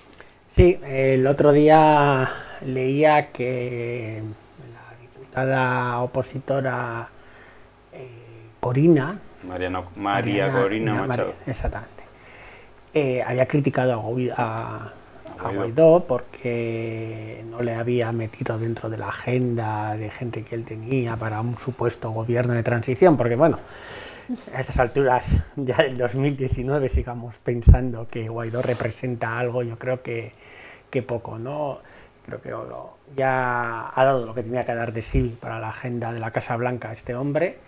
Sí, el otro día leía que la diputada opositora eh, Corina, Mariano, María Mariana, Corina María, Machado, exactamente, eh, había criticado a, a, a Guaidó porque no le había metido dentro de la agenda de gente que él tenía para un supuesto gobierno de transición, porque bueno, a estas alturas ya del dos mil diecinueve sigamos pensando que Guaidó representa algo, yo creo que, que poco, ¿no? Creo que ya ha dado lo que tenía que dar de sí para la agenda de la Casa Blanca este hombre,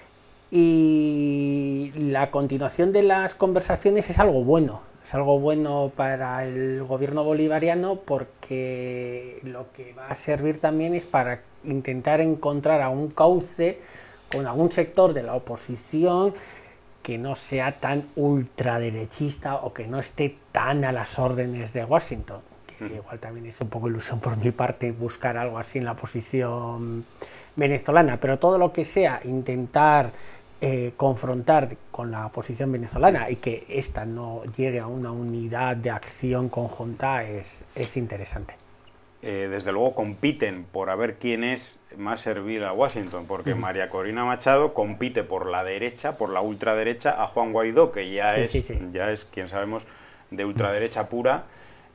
y la continuación de las conversaciones es algo bueno. Es algo bueno para el gobierno bolivariano porque lo que va a servir también es para intentar encontrar a un cauce con algún sector de la oposición que no sea tan ultraderechista o que no esté tan a las órdenes de Washington. Que igual también es un poco ilusión por mi parte buscar algo así en la oposición venezolana, pero todo lo que sea intentar Eh, confrontar con la oposición venezolana y que ésta no llegue a una unidad de acción conjunta es, es interesante. eh, desde luego compiten por a ver quién es más servil a Washington, porque María Corina Machado compite por la derecha, por la ultraderecha, a Juan Guaidó, que ya, sí, es, sí, sí. ya es, quien sabemos, de ultraderecha pura,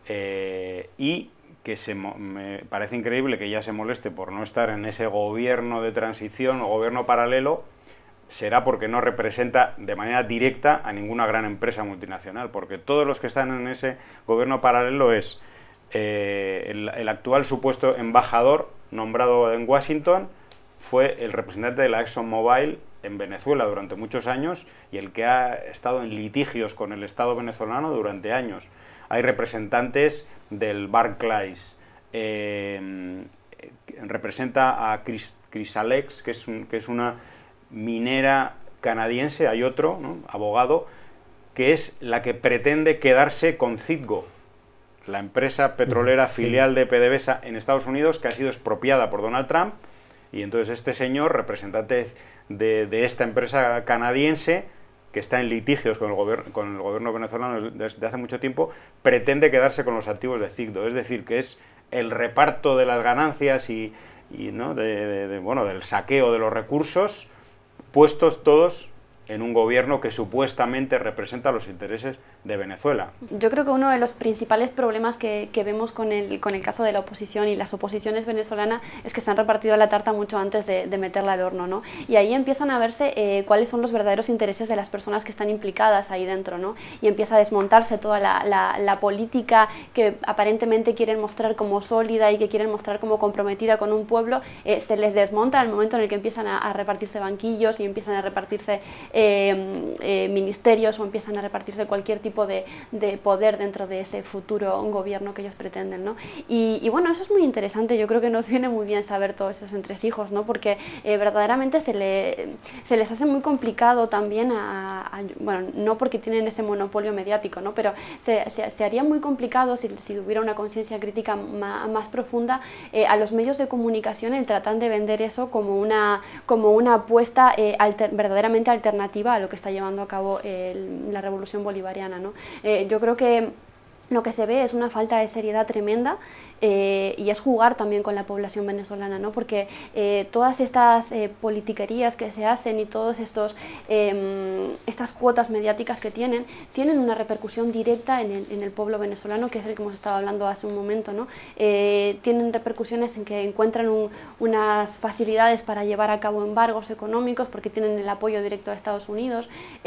eh, y que se, me parece increíble que ella se moleste por no estar en ese gobierno de transición o gobierno paralelo, será porque no representa de manera directa a ninguna gran empresa multinacional, porque todos los que están en ese gobierno paralelo es eh, el, el actual supuesto embajador nombrado en Washington, fue el representante de la ExxonMobil en Venezuela durante muchos años y el que ha estado en litigios con el Estado venezolano durante años. Hay representantes del Barclays, eh, representa a Chris, Chrysalex, que es, un, que es una minera canadiense, hay otro, ¿no?, abogado, que es la que pretende quedarse con Citgo, la empresa petrolera sí. filial de PDVSA en Estados Unidos, que ha sido expropiada por Donald Trump, y entonces este señor, representante de, de esta empresa canadiense, que está en litigios con el, gobierno, con el gobierno venezolano desde hace mucho tiempo, pretende quedarse con los activos de Citgo, es decir, que es el reparto de las ganancias y, y ¿no?, de, de, de, bueno, del saqueo de los recursos, puestos todos en un gobierno que supuestamente representa los intereses de Venezuela. Yo creo que uno de los principales problemas que, que vemos con el, con el caso de la oposición y las oposiciones venezolanas es que se han repartido la tarta mucho antes de, de meterla al horno, ¿no? Y ahí empiezan a verse eh, cuáles son los verdaderos intereses de las personas que están implicadas ahí dentro, ¿no? Y empieza a desmontarse toda la, la, la política que aparentemente quieren mostrar como sólida y que quieren mostrar como comprometida con un pueblo, eh, se les desmonta en el momento en el que empiezan a, a repartirse banquillos y empiezan a repartirse eh, eh, ministerios o empiezan a repartirse cualquier tipo De, de poder dentro de ese futuro gobierno que ellos pretenden, ¿no? Y, y bueno, eso es muy interesante, yo creo que nos viene muy bien saber todos esos entresijos, ¿no? Porque eh, verdaderamente se, le, se les hace muy complicado también a, a, bueno, no porque tienen ese monopolio mediático, ¿no? Pero se, se, se haría muy complicado si, si hubiera una conciencia crítica más, más profunda eh, a los medios de comunicación el tratar de vender eso como una, como una apuesta eh, alter, verdaderamente alternativa a lo que está llevando a cabo el, la revolución bolivariana, ¿no? Eh, yo creo que lo que se ve es una falta de seriedad tremenda eh, y es jugar también con la población venezolana, ¿no? Porque eh, todas estas eh, politiquerías que se hacen y todas estos eh, estas cuotas mediáticas que tienen, tienen una repercusión directa en el, en el pueblo venezolano, que es el que hemos estado hablando hace un momento, ¿no? Eh, tienen repercusiones en que encuentran un, unas facilidades para llevar a cabo embargos económicos porque tienen el apoyo directo a Estados Unidos,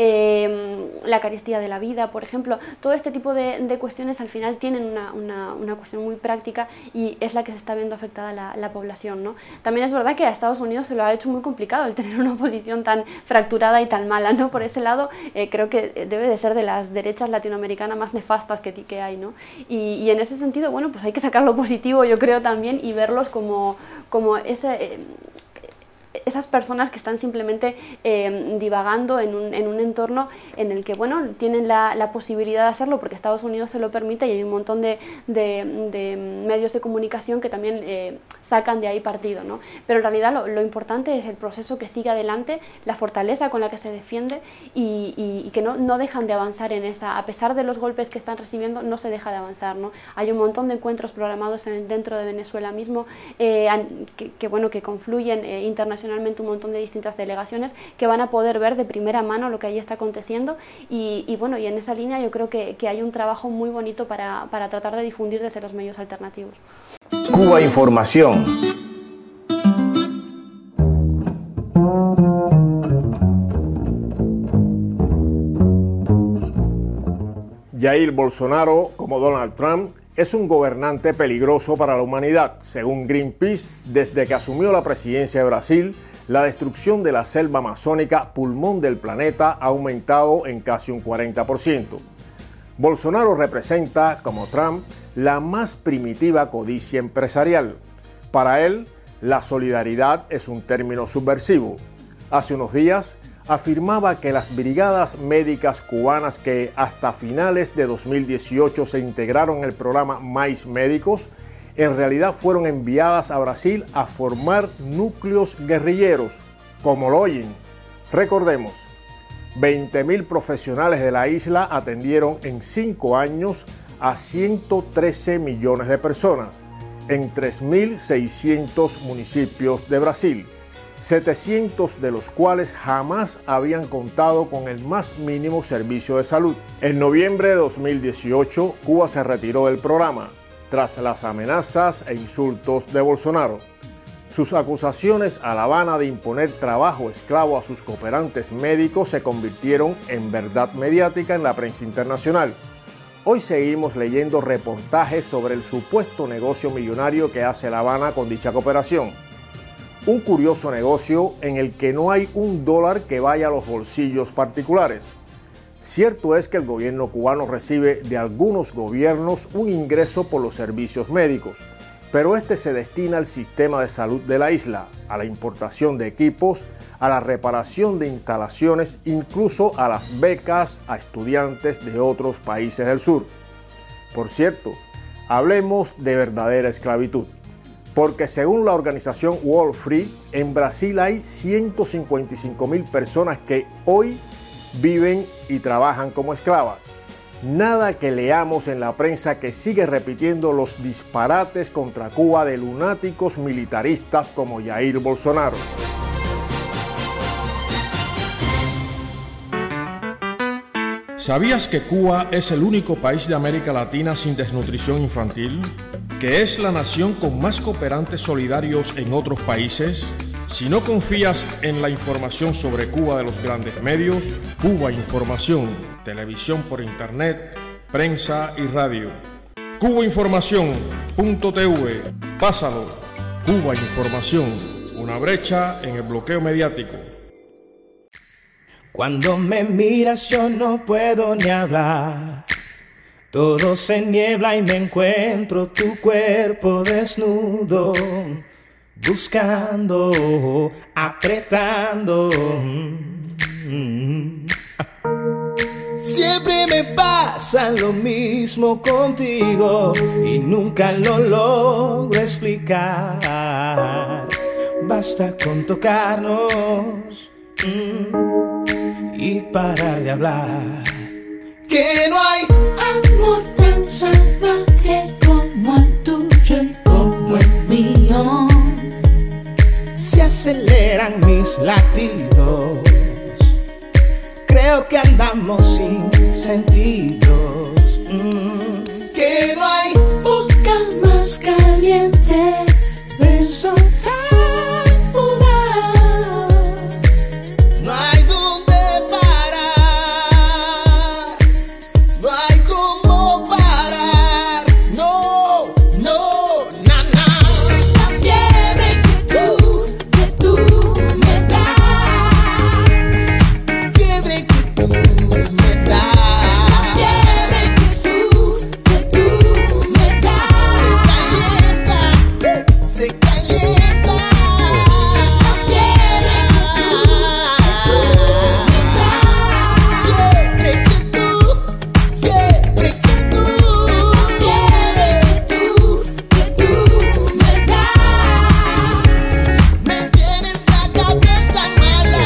eh, la carestía de la vida, por ejemplo, todo este tipo de, de cuestiones al final tienen una, una, una cuestión muy práctica y es la que se está viendo afectada la, la población, ¿no? También es verdad que a Estados Unidos se lo ha hecho muy complicado el tener una oposición tan fracturada y tan mala, ¿no? Por ese lado eh, creo que debe de ser de las derechas latinoamericanas más nefastas que, que hay, ¿no? Y, y en ese sentido, bueno, pues hay que sacar lo positivo, yo creo, también, y verlos como, como ese... Eh, esas personas que están simplemente eh, divagando en un, en un entorno en el que, bueno, tienen la, la posibilidad de hacerlo porque Estados Unidos se lo permite y hay un montón de, de, de medios de comunicación que también eh, sacan de ahí partido, ¿no? Pero en realidad lo, lo importante es el proceso que sigue adelante, la fortaleza con la que se defiende y, y, y que no, no dejan de avanzar en esa, a pesar de los golpes que están recibiendo, no se deja de avanzar, ¿no? Hay un montón de encuentros programados en, dentro de Venezuela mismo eh, que, que, bueno, que confluyen eh, internacionalmente un montón de distintas delegaciones que van a poder ver de primera mano lo que ahí está aconteciendo y, y bueno, y en esa línea yo creo que, que hay un trabajo muy bonito para, para tratar de difundir desde los medios alternativos. Cuba Información. Jair Bolsonaro, como Donald Trump, es un gobernante peligroso para la humanidad. Según Greenpeace, desde que asumió la presidencia de Brasil, la destrucción de la selva amazónica, pulmón del planeta, ha aumentado en casi un cuarenta por ciento. Bolsonaro representa, como Trump, la más primitiva codicia empresarial. Para él, la solidaridad es un término subversivo. Hace unos días, afirmaba que las brigadas médicas cubanas que hasta finales de dos mil dieciocho se integraron en el programa Mais Médicos, en realidad fueron enviadas a Brasil a formar núcleos guerrilleros, como lo oyen. Recordemos, veinte mil profesionales de la isla atendieron en cinco años a ciento trece millones de personas. en tres mil seiscientos municipios de Brasil, setecientos de los cuales jamás habían contado con el más mínimo servicio de salud. En noviembre de dos mil dieciocho, Cuba se retiró del programa, tras las amenazas e insultos de Bolsonaro. Sus acusaciones a La Habana de imponer trabajo esclavo a sus cooperantes médicos se convirtieron en verdad mediática en la prensa internacional. Hoy seguimos leyendo reportajes sobre el supuesto negocio millonario que hace La Habana con dicha cooperación. Un curioso negocio en el que no hay un dólar que vaya a los bolsillos particulares. Cierto es que el gobierno cubano recibe de algunos gobiernos un ingreso por los servicios médicos, pero este se destina al sistema de salud de la isla, a la importación de equipos, a la reparación de instalaciones, incluso a las becas a estudiantes de otros países del sur. Por cierto, hablemos de verdadera esclavitud, porque según la organización World Free, en Brasil hay ciento cincuenta y cinco mil personas que hoy viven y trabajan como esclavas. Nada que leamos en la prensa que sigue repitiendo los disparates contra Cuba de lunáticos militaristas como Jair Bolsonaro. ¿Sabías que Cuba es el único país de América Latina sin desnutrición infantil? ¿Que es la nación con más cooperantes solidarios en otros países? Si no confías en la información sobre Cuba de los grandes medios, Cuba Información, televisión por internet, prensa y radio. cuba información punto t v, pásalo. Cuba Información, una brecha en el bloqueo mediático. Cuando me miras yo no puedo ni hablar. Todo se niebla y me encuentro tu cuerpo desnudo, buscando, apretando. Siempre me pasa lo mismo contigo y nunca lo logro explicar. Basta con tocarnos mm, y parar de hablar. Que no hay amor tan salvaje como el tuyo y como el mío. Se aceleran mis latidos, creo que andamos sin sentidos. mm. Que no hay boca más caliente, beso tan fugaz. No hay dónde parar, no hay cómo parar. No, no, na, na. Esta fiebre que tú, que tú me das, Fiebre que tú me das, fiebre que tú, que tú me das, se calienta, esta fiebre fiebre que tú, fiebre que tú, que tú me das, me tienes la cabeza mala.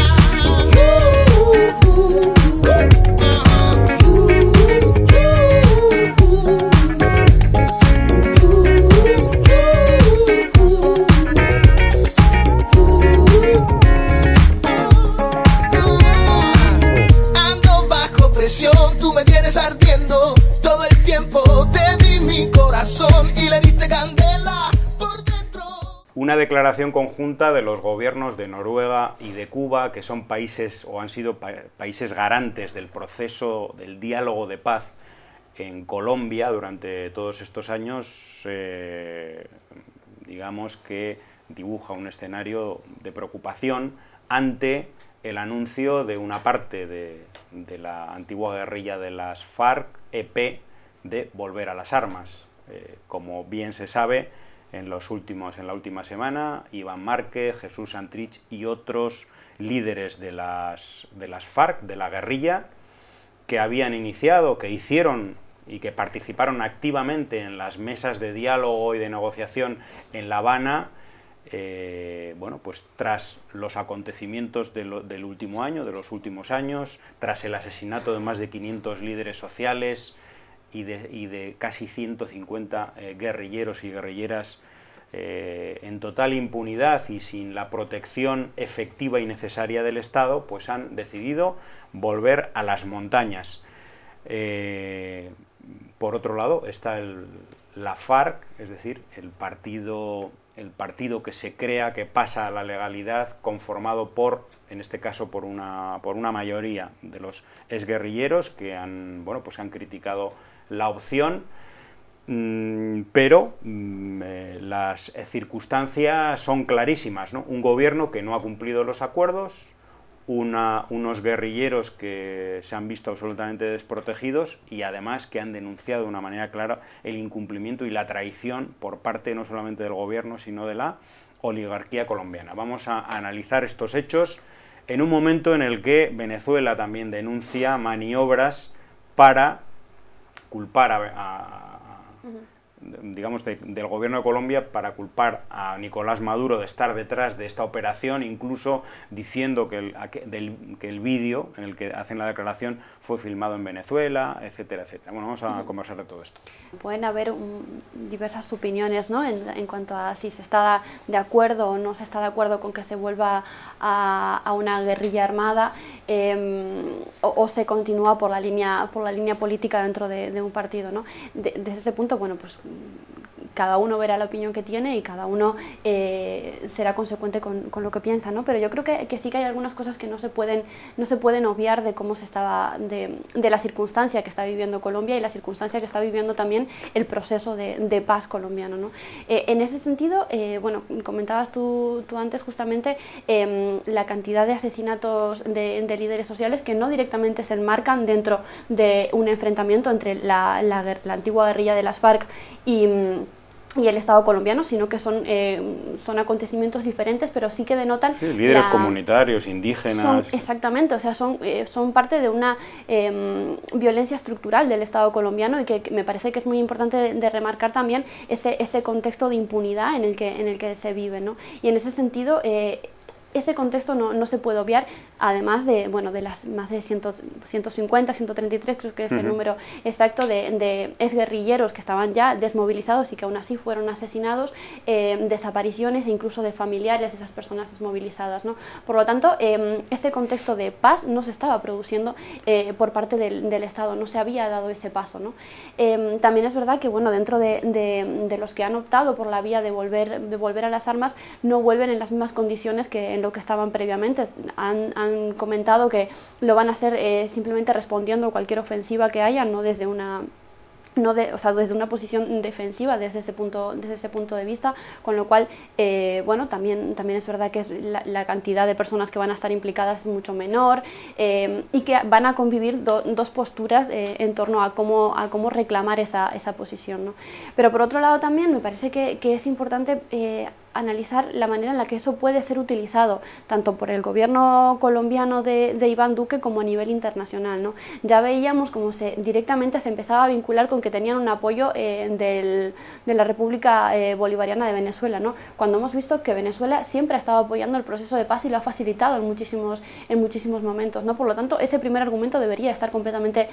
Ando bajo presión, tú me tienes ardiendo todo el tiempo. Te di mi corazón y le diste candela por dentro. Una declaración conjunta de los gobiernos de Noruega y de Cuba, que son países o han sido pa países garantes del proceso del diálogo de paz en Colombia durante todos estos años, eh, digamos que dibuja un escenario de preocupación ante el anuncio de una parte de, de la antigua guerrilla de las FARC, E P, de volver a las armas. Eh, como bien se sabe, en, los últimos, en la última semana, Iván Márquez, Jesús Santrich y otros líderes de las, de las FARC, de la guerrilla, que habían iniciado, que hicieron y que participaron activamente en las mesas de diálogo y de negociación en La Habana, eh, bueno, pues tras los acontecimientos de lo, del último año, de los últimos años, tras el asesinato de más de quinientos líderes sociales y de, y de casi ciento cincuenta eh, guerrilleros y guerrilleras eh, en total impunidad y sin la protección efectiva y necesaria del Estado, pues han decidido volver a las montañas. Eh, por otro lado está el, la FARC, es decir, el partido, el partido que se crea que pasa a la legalidad, conformado por, en este caso, por una, por una mayoría de los exguerrilleros que han, bueno, pues han criticado la opción, mmm, pero mmm, eh, las circunstancias son clarísimas, ¿no? Un gobierno que no ha cumplido los acuerdos, Una, unos guerrilleros que se han visto absolutamente desprotegidos y además que han denunciado de una manera clara el incumplimiento y la traición por parte no solamente del gobierno sino de la oligarquía colombiana. Vamos a analizar estos hechos en un momento en el que Venezuela también denuncia maniobras para culpar a, a, digamos, de, del gobierno de Colombia para culpar a Nicolás Maduro de estar detrás de esta operación, incluso diciendo que el, del, que el vídeo en el que hacen la declaración fue filmado en Venezuela, etcétera, etcétera. Bueno, vamos a conversar de todo esto. Pueden haber um, diversas opiniones, ¿no?, en, en cuanto a si se está de acuerdo o no se está de acuerdo con que se vuelva a, a una guerrilla armada, eh, o, o se continúa por la línea, por la línea política dentro de, de un partido, ¿no? De, desde ese punto, bueno, pues cada uno verá la opinión que tiene y cada uno eh, será consecuente con, con lo que piensa, ¿no? Pero yo creo que, que sí que hay algunas cosas que no se pueden, no se pueden obviar de cómo se estaba, de, de la circunstancia que está viviendo Colombia y la circunstancia que está viviendo también el proceso de, de paz colombiano, ¿no? Eh, en ese sentido, eh, bueno, comentabas tú, tú antes justamente eh, la cantidad de asesinatos de, de líderes sociales que no directamente se enmarcan dentro de un enfrentamiento entre la, la, la antigua guerrilla de las FARC y y el Estado colombiano, sino que son, eh, son acontecimientos diferentes, pero sí que denotan... Sí, líderes la, comunitarios, indígenas... Son, exactamente, o sea, son, eh, son parte de una eh, violencia estructural del Estado colombiano y que, que me parece que es muy importante de, de remarcar también ese, ese contexto de impunidad en el que, en el que se vive, ¿no? Y en ese sentido... Eh, ese contexto no, no se puede obviar, además de, bueno, de las más de ciento cincuenta, ciento treinta y tres, creo que es uh-huh. el número exacto de, de exguerrilleros que estaban ya desmovilizados y que aún así fueron asesinados, eh, desapariciones e incluso de familiares de esas personas desmovilizadas, ¿no? Por lo tanto, eh, ese contexto de paz no se estaba produciendo eh, por parte del, del Estado, no se había dado ese paso, ¿no? Eh, también es verdad que, bueno, dentro de, de, de los que han optado por la vía de volver, de volver a las armas, no vuelven en las mismas condiciones que en lo que estaban previamente. Han, han comentado que lo van a hacer eh, simplemente respondiendo a cualquier ofensiva que haya, no desde una... No de, o sea, desde una posición defensiva desde ese punto, desde ese punto de vista, con lo cual, eh, bueno, también, también es verdad que es la, la cantidad de personas que van a estar implicadas es mucho menor eh, y que van a convivir do, dos posturas eh, en torno a cómo, a cómo reclamar esa, esa posición, ¿no? Pero por otro lado también me parece que, que es importante eh, analizar la manera en la que eso puede ser utilizado tanto por el gobierno colombiano de, de Iván Duque como a nivel internacional, ¿no? Ya veíamos como se, directamente se empezaba a vincular con que tenían un apoyo eh, del, de la República eh, Bolivariana de Venezuela, ¿no? Cuando hemos visto que Venezuela siempre ha estado apoyando el proceso de paz y lo ha facilitado en muchísimos, en muchísimos momentos, ¿no? Por lo tanto, ese primer argumento debería estar completamente...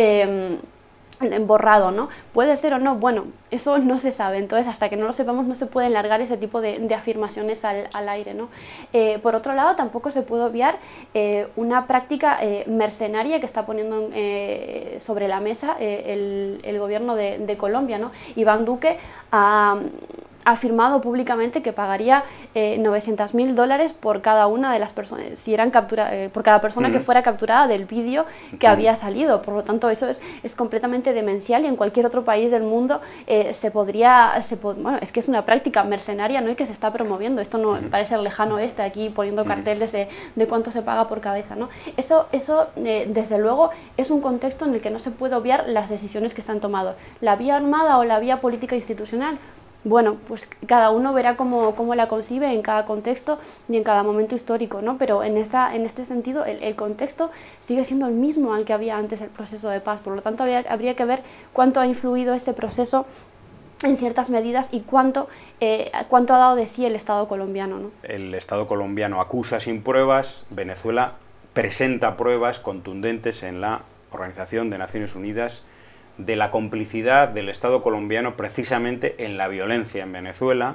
Eh, borrado, ¿no? ¿Puede ser o no? Bueno, eso no se sabe, entonces hasta que no lo sepamos no se pueden largar ese tipo de, de afirmaciones al, al aire, ¿no? Eh, por otro lado, tampoco se puede obviar eh, una práctica eh, mercenaria que está poniendo eh, sobre la mesa eh, el, el gobierno de, de Colombia, ¿no? Iván Duque ha... ha afirmado públicamente que pagaría eh, novecientos mil dólares por cada una de las personas, si eran captura, eh, por cada persona uh-huh. que fuera capturada del vídeo que uh-huh. había salido. Por lo tanto, eso es, es completamente demencial y en cualquier otro país del mundo eh, se podría, se po bueno, es que es una práctica mercenaria, ¿no? Y que se está promoviendo. Esto no uh-huh. parece el lejano oeste, aquí poniendo uh-huh. carteles de, de cuánto se paga por cabeza, ¿no? Eso, eso eh, desde luego, es un contexto en el que no se puede obviar las decisiones que se han tomado. La vía armada o la vía política institucional, bueno, pues cada uno verá cómo, cómo la concibe en cada contexto y en cada momento histórico, ¿no? Pero en, esta, en este sentido el, el contexto sigue siendo el mismo al que había antes el proceso de paz. Por lo tanto, habría, habría que ver cuánto ha influido este proceso en ciertas medidas y cuánto, eh, cuánto ha dado de sí el Estado colombiano, ¿no? El Estado colombiano acusa sin pruebas, Venezuela presenta pruebas contundentes en la Organización de Naciones Unidas de la complicidad del Estado colombiano precisamente en la violencia en Venezuela,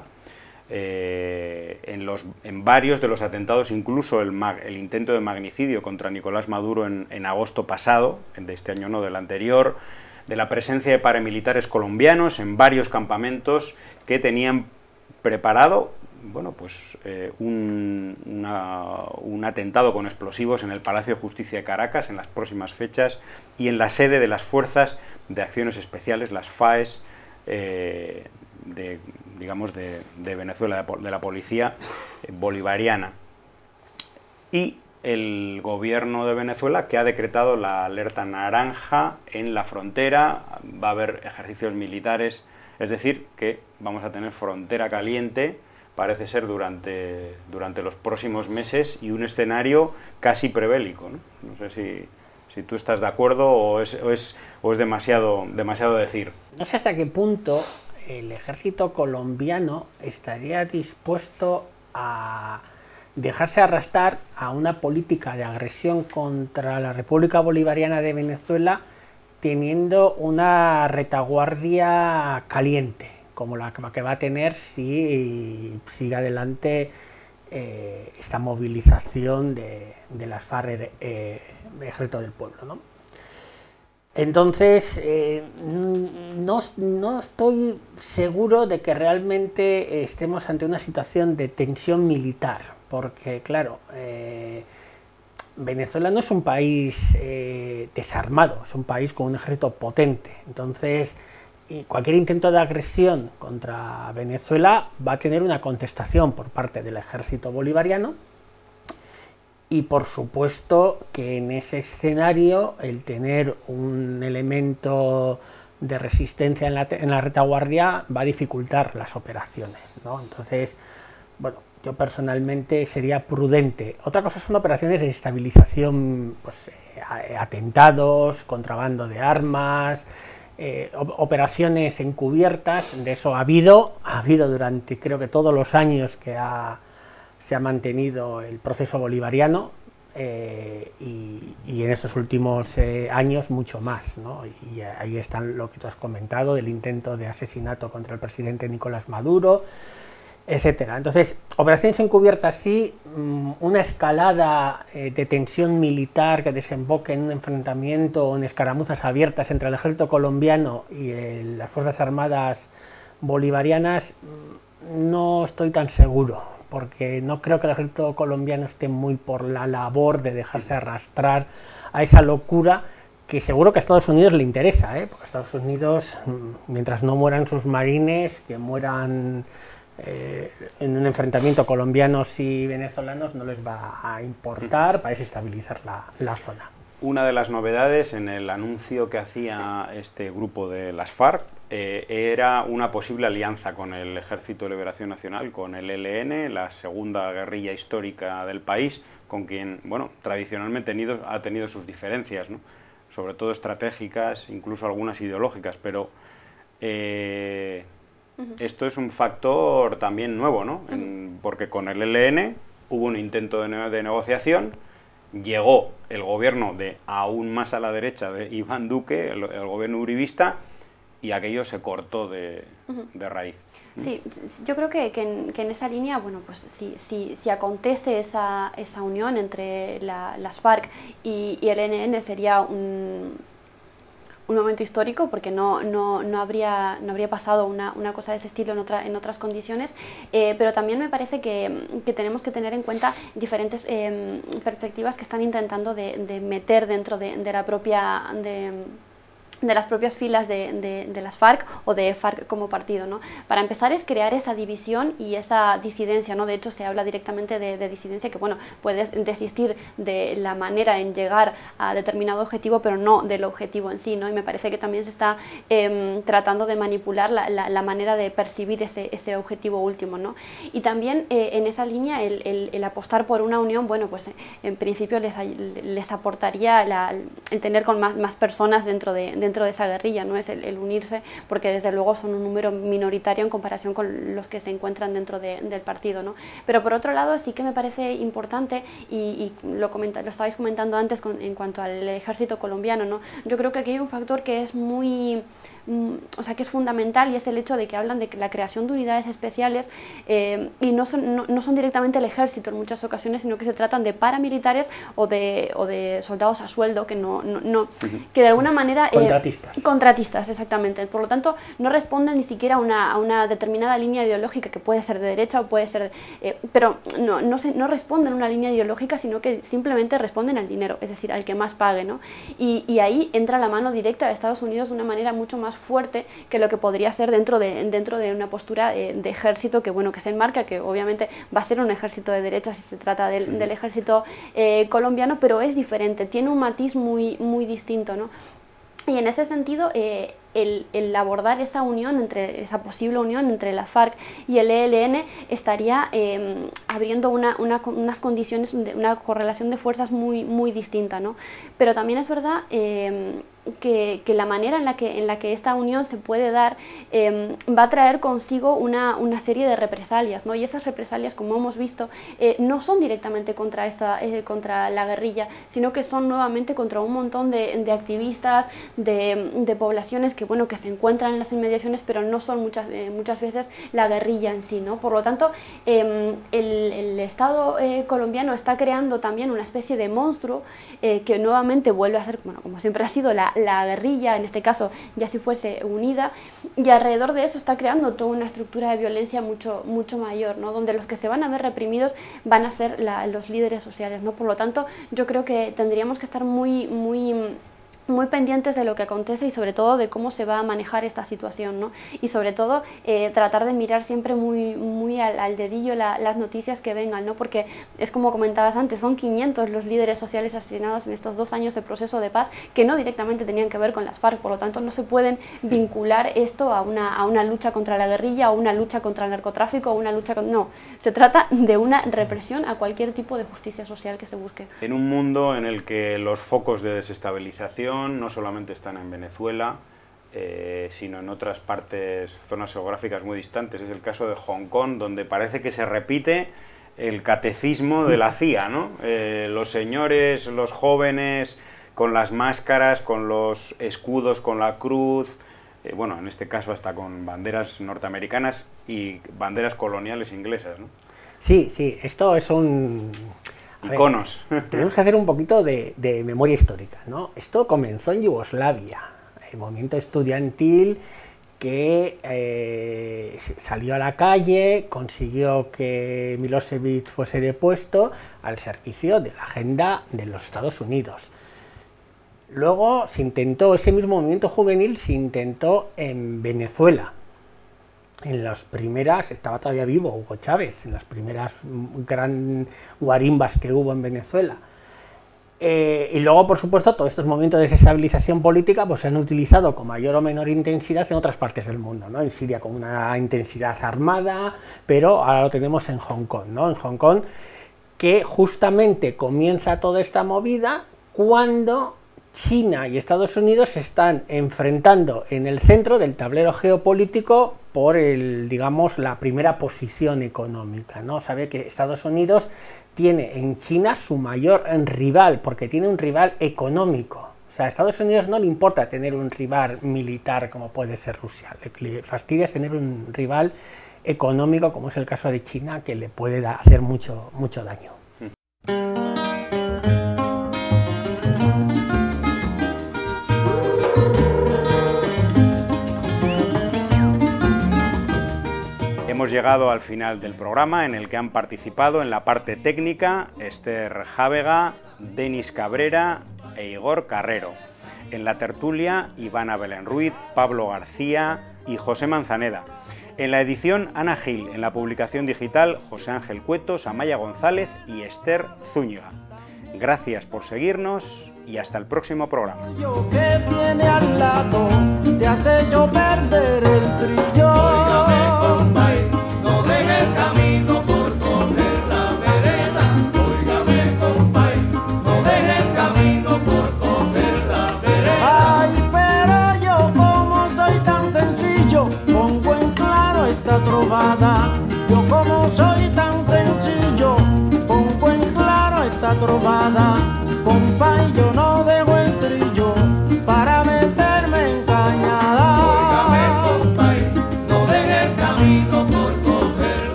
eh, en, los, en varios de los atentados, incluso el, el intento de magnicidio contra Nicolás Maduro en, en agosto pasado, de este año no, del anterior, de la presencia de paramilitares colombianos en varios campamentos que tenían preparado, bueno, pues eh, un, una, un atentado con explosivos en el Palacio de Justicia de Caracas en las próximas fechas y en la sede de las Fuerzas de Acciones Especiales, las F A E S, eh, de, digamos, de, de Venezuela, de la policía bolivariana. Y el gobierno de Venezuela, que ha decretado la alerta naranja en la frontera, va a haber ejercicios militares, es decir, que vamos a tener frontera caliente, parece ser durante, durante los próximos meses, y un escenario casi prebélico, ¿no? No sé si, si tú estás de acuerdo o es, o es, o es demasiado, demasiado decir. No sé hasta qué punto el ejército colombiano estaría dispuesto a dejarse arrastrar a una política de agresión contra la República Bolivariana de Venezuela teniendo una retaguardia caliente, como la que va a tener si sigue adelante eh, esta movilización de, de las FARC, eh, Ejército del Pueblo, ¿no? Entonces, eh, no, no estoy seguro de que realmente estemos ante una situación de tensión militar, porque, claro, eh, Venezuela no es un país eh, desarmado, es un país con un ejército potente. Entonces, y cualquier intento de agresión contra Venezuela va a tener una contestación por parte del ejército bolivariano, y por supuesto que en ese escenario el tener un elemento de resistencia en la, en la retaguardia va a dificultar las operaciones, ¿no? Entonces, bueno, yo personalmente sería prudente. Otra cosa son operaciones de estabilización, pues, eh, atentados, contrabando de armas, eh, operaciones encubiertas. De eso ha habido, ha habido durante creo que todos los años que ha, se ha mantenido el proceso bolivariano, eh, y, y en estos últimos eh, años mucho más, ¿no? Y ahí están lo que tú has comentado, del intento de asesinato contra el presidente Nicolás Maduro, etcétera. Entonces, operaciones encubiertas sí, una escalada eh, de tensión militar que desemboque en un enfrentamiento o en escaramuzas abiertas entre el ejército colombiano y el, las Fuerzas Armadas bolivarianas, no estoy tan seguro, porque no creo que el ejército colombiano esté muy por la labor de dejarse arrastrar a esa locura que seguro que a Estados Unidos le interesa, ¿eh? Porque a Estados Unidos, mientras no mueran sus marines, que mueran Eh, en un enfrentamiento colombianos y venezolanos, no les va a importar para desestabilizar la, la zona. Una de las novedades en el anuncio que hacía este grupo de las FARC eh, era una posible alianza con el Ejército de Liberación Nacional, con el E L N, la segunda guerrilla histórica del país, con quien, bueno, tradicionalmente tenido, ha tenido sus diferencias, ¿no? Sobre todo estratégicas, incluso algunas ideológicas, pero eh, Uh-huh. esto es un factor también nuevo, ¿no? Uh-huh. En, porque con el E L N hubo un intento de, ne de negociación, llegó el gobierno de aún más a la derecha de Iván Duque, el, el gobierno uribista, y aquello se cortó de, uh-huh. de raíz. Sí, yo creo que, que, en, que en esa línea, bueno, pues si, si, si acontece esa, esa unión entre la, las FARC y, y el E L N, sería un... un momento histórico, porque no, no, no, habría, no habría pasado una, una cosa de ese estilo en, otra, en otras condiciones, eh, pero también me parece que, que tenemos que tener en cuenta diferentes eh, perspectivas que están intentando de, de meter dentro de, de la propia... De, de las propias filas de, de, de las FARC o de FARC como partido, ¿no? Para empezar es crear esa división y esa disidencia, ¿no? De hecho se habla directamente de, de disidencia, que bueno, puedes desistir de la manera en llegar a determinado objetivo, pero no del objetivo en sí, ¿no? Y me parece que también se está eh, tratando de manipular la, la, la manera de percibir ese, ese objetivo último, ¿no? Y también eh, en esa línea el, el, el apostar por una unión, bueno, pues eh, en principio les, les aportaría la, el tener con más, más personas dentro de, dentro dentro de esa guerrilla, ¿no? Es el, el unirse, porque desde luego son un número minoritario en comparación con los que se encuentran dentro de, del partido, ¿no? Pero por otro lado sí que me parece importante, y, y lo, comenta, lo estabais comentando antes con, en cuanto al ejército colombiano, ¿no? Yo creo que aquí hay un factor que es muy, mm, o sea, que es fundamental, y es el hecho de que hablan de que la creación de unidades especiales eh, y no son, no, no son directamente el ejército en muchas ocasiones, sino que se tratan de paramilitares o de, o de soldados a sueldo que no, no, no que de alguna manera eh, contratistas. contratistas, exactamente. Por lo tanto, no responden ni siquiera a una, a una determinada línea ideológica, que puede ser de derecha o puede ser, eh, pero no, no, se, no responden a una línea ideológica, sino que simplemente responden al dinero, es decir, al que más pague, ¿no? Y, y ahí entra la mano directa de Estados Unidos de una manera mucho más fuerte que lo que podría ser dentro de, dentro de una postura eh, de ejército que, bueno, que se enmarca, que obviamente va a ser un ejército de derecha si se trata del, del ejército eh, colombiano, pero es diferente, tiene un matiz muy, muy distinto, ¿no? Y en ese sentido, eh, el, el abordar esa unión, entre esa posible unión entre la FARC y el E L N estaría eh, abriendo una, una, unas condiciones, de, una correlación de fuerzas muy, muy distinta, ¿no? Pero también es verdad eh, que, que la manera en la que, en la que esta unión se puede dar eh, va a traer consigo una, una serie de represalias, ¿no? Y esas represalias, como hemos visto, eh, no son directamente contra, esta, eh, contra la guerrilla, sino que son nuevamente contra un montón de, de activistas, de, de poblaciones que, bueno, que se encuentran en las inmediaciones, pero no son muchas, eh, muchas veces la guerrilla en sí, ¿no? Por lo tanto, eh, el, el Estado eh, colombiano está creando también una especie de monstruo eh, que nuevamente vuelve a ser, bueno, como siempre ha sido la, la guerrilla, en este caso ya si fuese unida, y alrededor de eso está creando toda una estructura de violencia mucho, mucho mayor, ¿no? Donde los que se van a ver reprimidos van a ser la, los líderes sociales, ¿no? Por lo tanto, yo creo que tendríamos que estar muy, muy muy pendientes de lo que acontece y sobre todo de cómo se va a manejar esta situación, ¿no? Y sobre todo eh, tratar de mirar siempre muy, muy al, al dedillo la, las noticias que vengan, ¿no? Porque es como comentabas antes, son quinientos los líderes sociales asesinados en estos dos años de proceso de paz que no directamente tenían que ver con las FARC, por lo tanto no se pueden vincular esto a una, a una lucha contra la guerrilla, o una lucha contra el narcotráfico, o una lucha con... No, se trata de una represión a cualquier tipo de justicia social que se busque. En un mundo en el que los focos de desestabilización no solamente están en Venezuela, eh, sino en otras partes, zonas geográficas muy distantes. Es el caso de Hong Kong, donde parece que se repite el catecismo de la C I A, ¿no? Eh, los señores, los jóvenes, con las máscaras, con los escudos, con la cruz, eh, bueno, en este caso hasta con banderas norteamericanas y banderas coloniales inglesas, ¿no? Sí, sí, esto es un... Iconos. Ver, tenemos que hacer un poquito de, de memoria histórica, ¿no? Esto comenzó en Yugoslavia, el movimiento estudiantil que eh, salió a la calle, consiguió que Milosevic fuese depuesto al servicio de la agenda de los Estados Unidos. Luego se intentó, ese mismo movimiento juvenil se intentó en Venezuela. En las primeras, estaba todavía vivo Hugo Chávez, en las primeras gran guarimbas que hubo en Venezuela. Eh, y luego, por supuesto, todos estos momentos de desestabilización política pues, se han utilizado con mayor o menor intensidad en otras partes del mundo, ¿no? En Siria con una intensidad armada, pero ahora lo tenemos en Hong Kong, ¿no? En Hong Kong, que justamente comienza toda esta movida cuando China y Estados Unidos se están enfrentando en el centro del tablero geopolítico por el, digamos, la primera posición económica, ¿no? Sabe que Estados Unidos tiene en China su mayor rival, porque tiene un rival económico. O sea, a Estados Unidos no le importa tener un rival militar como puede ser Rusia, le, le fastidia tener un rival económico como es el caso de China, que le puede da, hacer mucho, mucho daño. Hemos llegado al final del programa, en el que han participado en la parte técnica Esther Jávega, Denis Cabrera e Igor Carrero. En la tertulia, Ivana Belén Ruiz, Pablo García y José Manzaneda. En la edición, Ana Gil. En la publicación digital, José Ángel Cuetos, Amaya González y Esther Zúñiga. Gracias por seguirnos y hasta el próximo programa. Que tiene al lado te hace yo perder el brillo. Óigame, compay, no deje el camino por coger la vereda. Óigame, compay, no deje el camino por coger la vereda. Ay, pero yo pongo en claro esta trovada.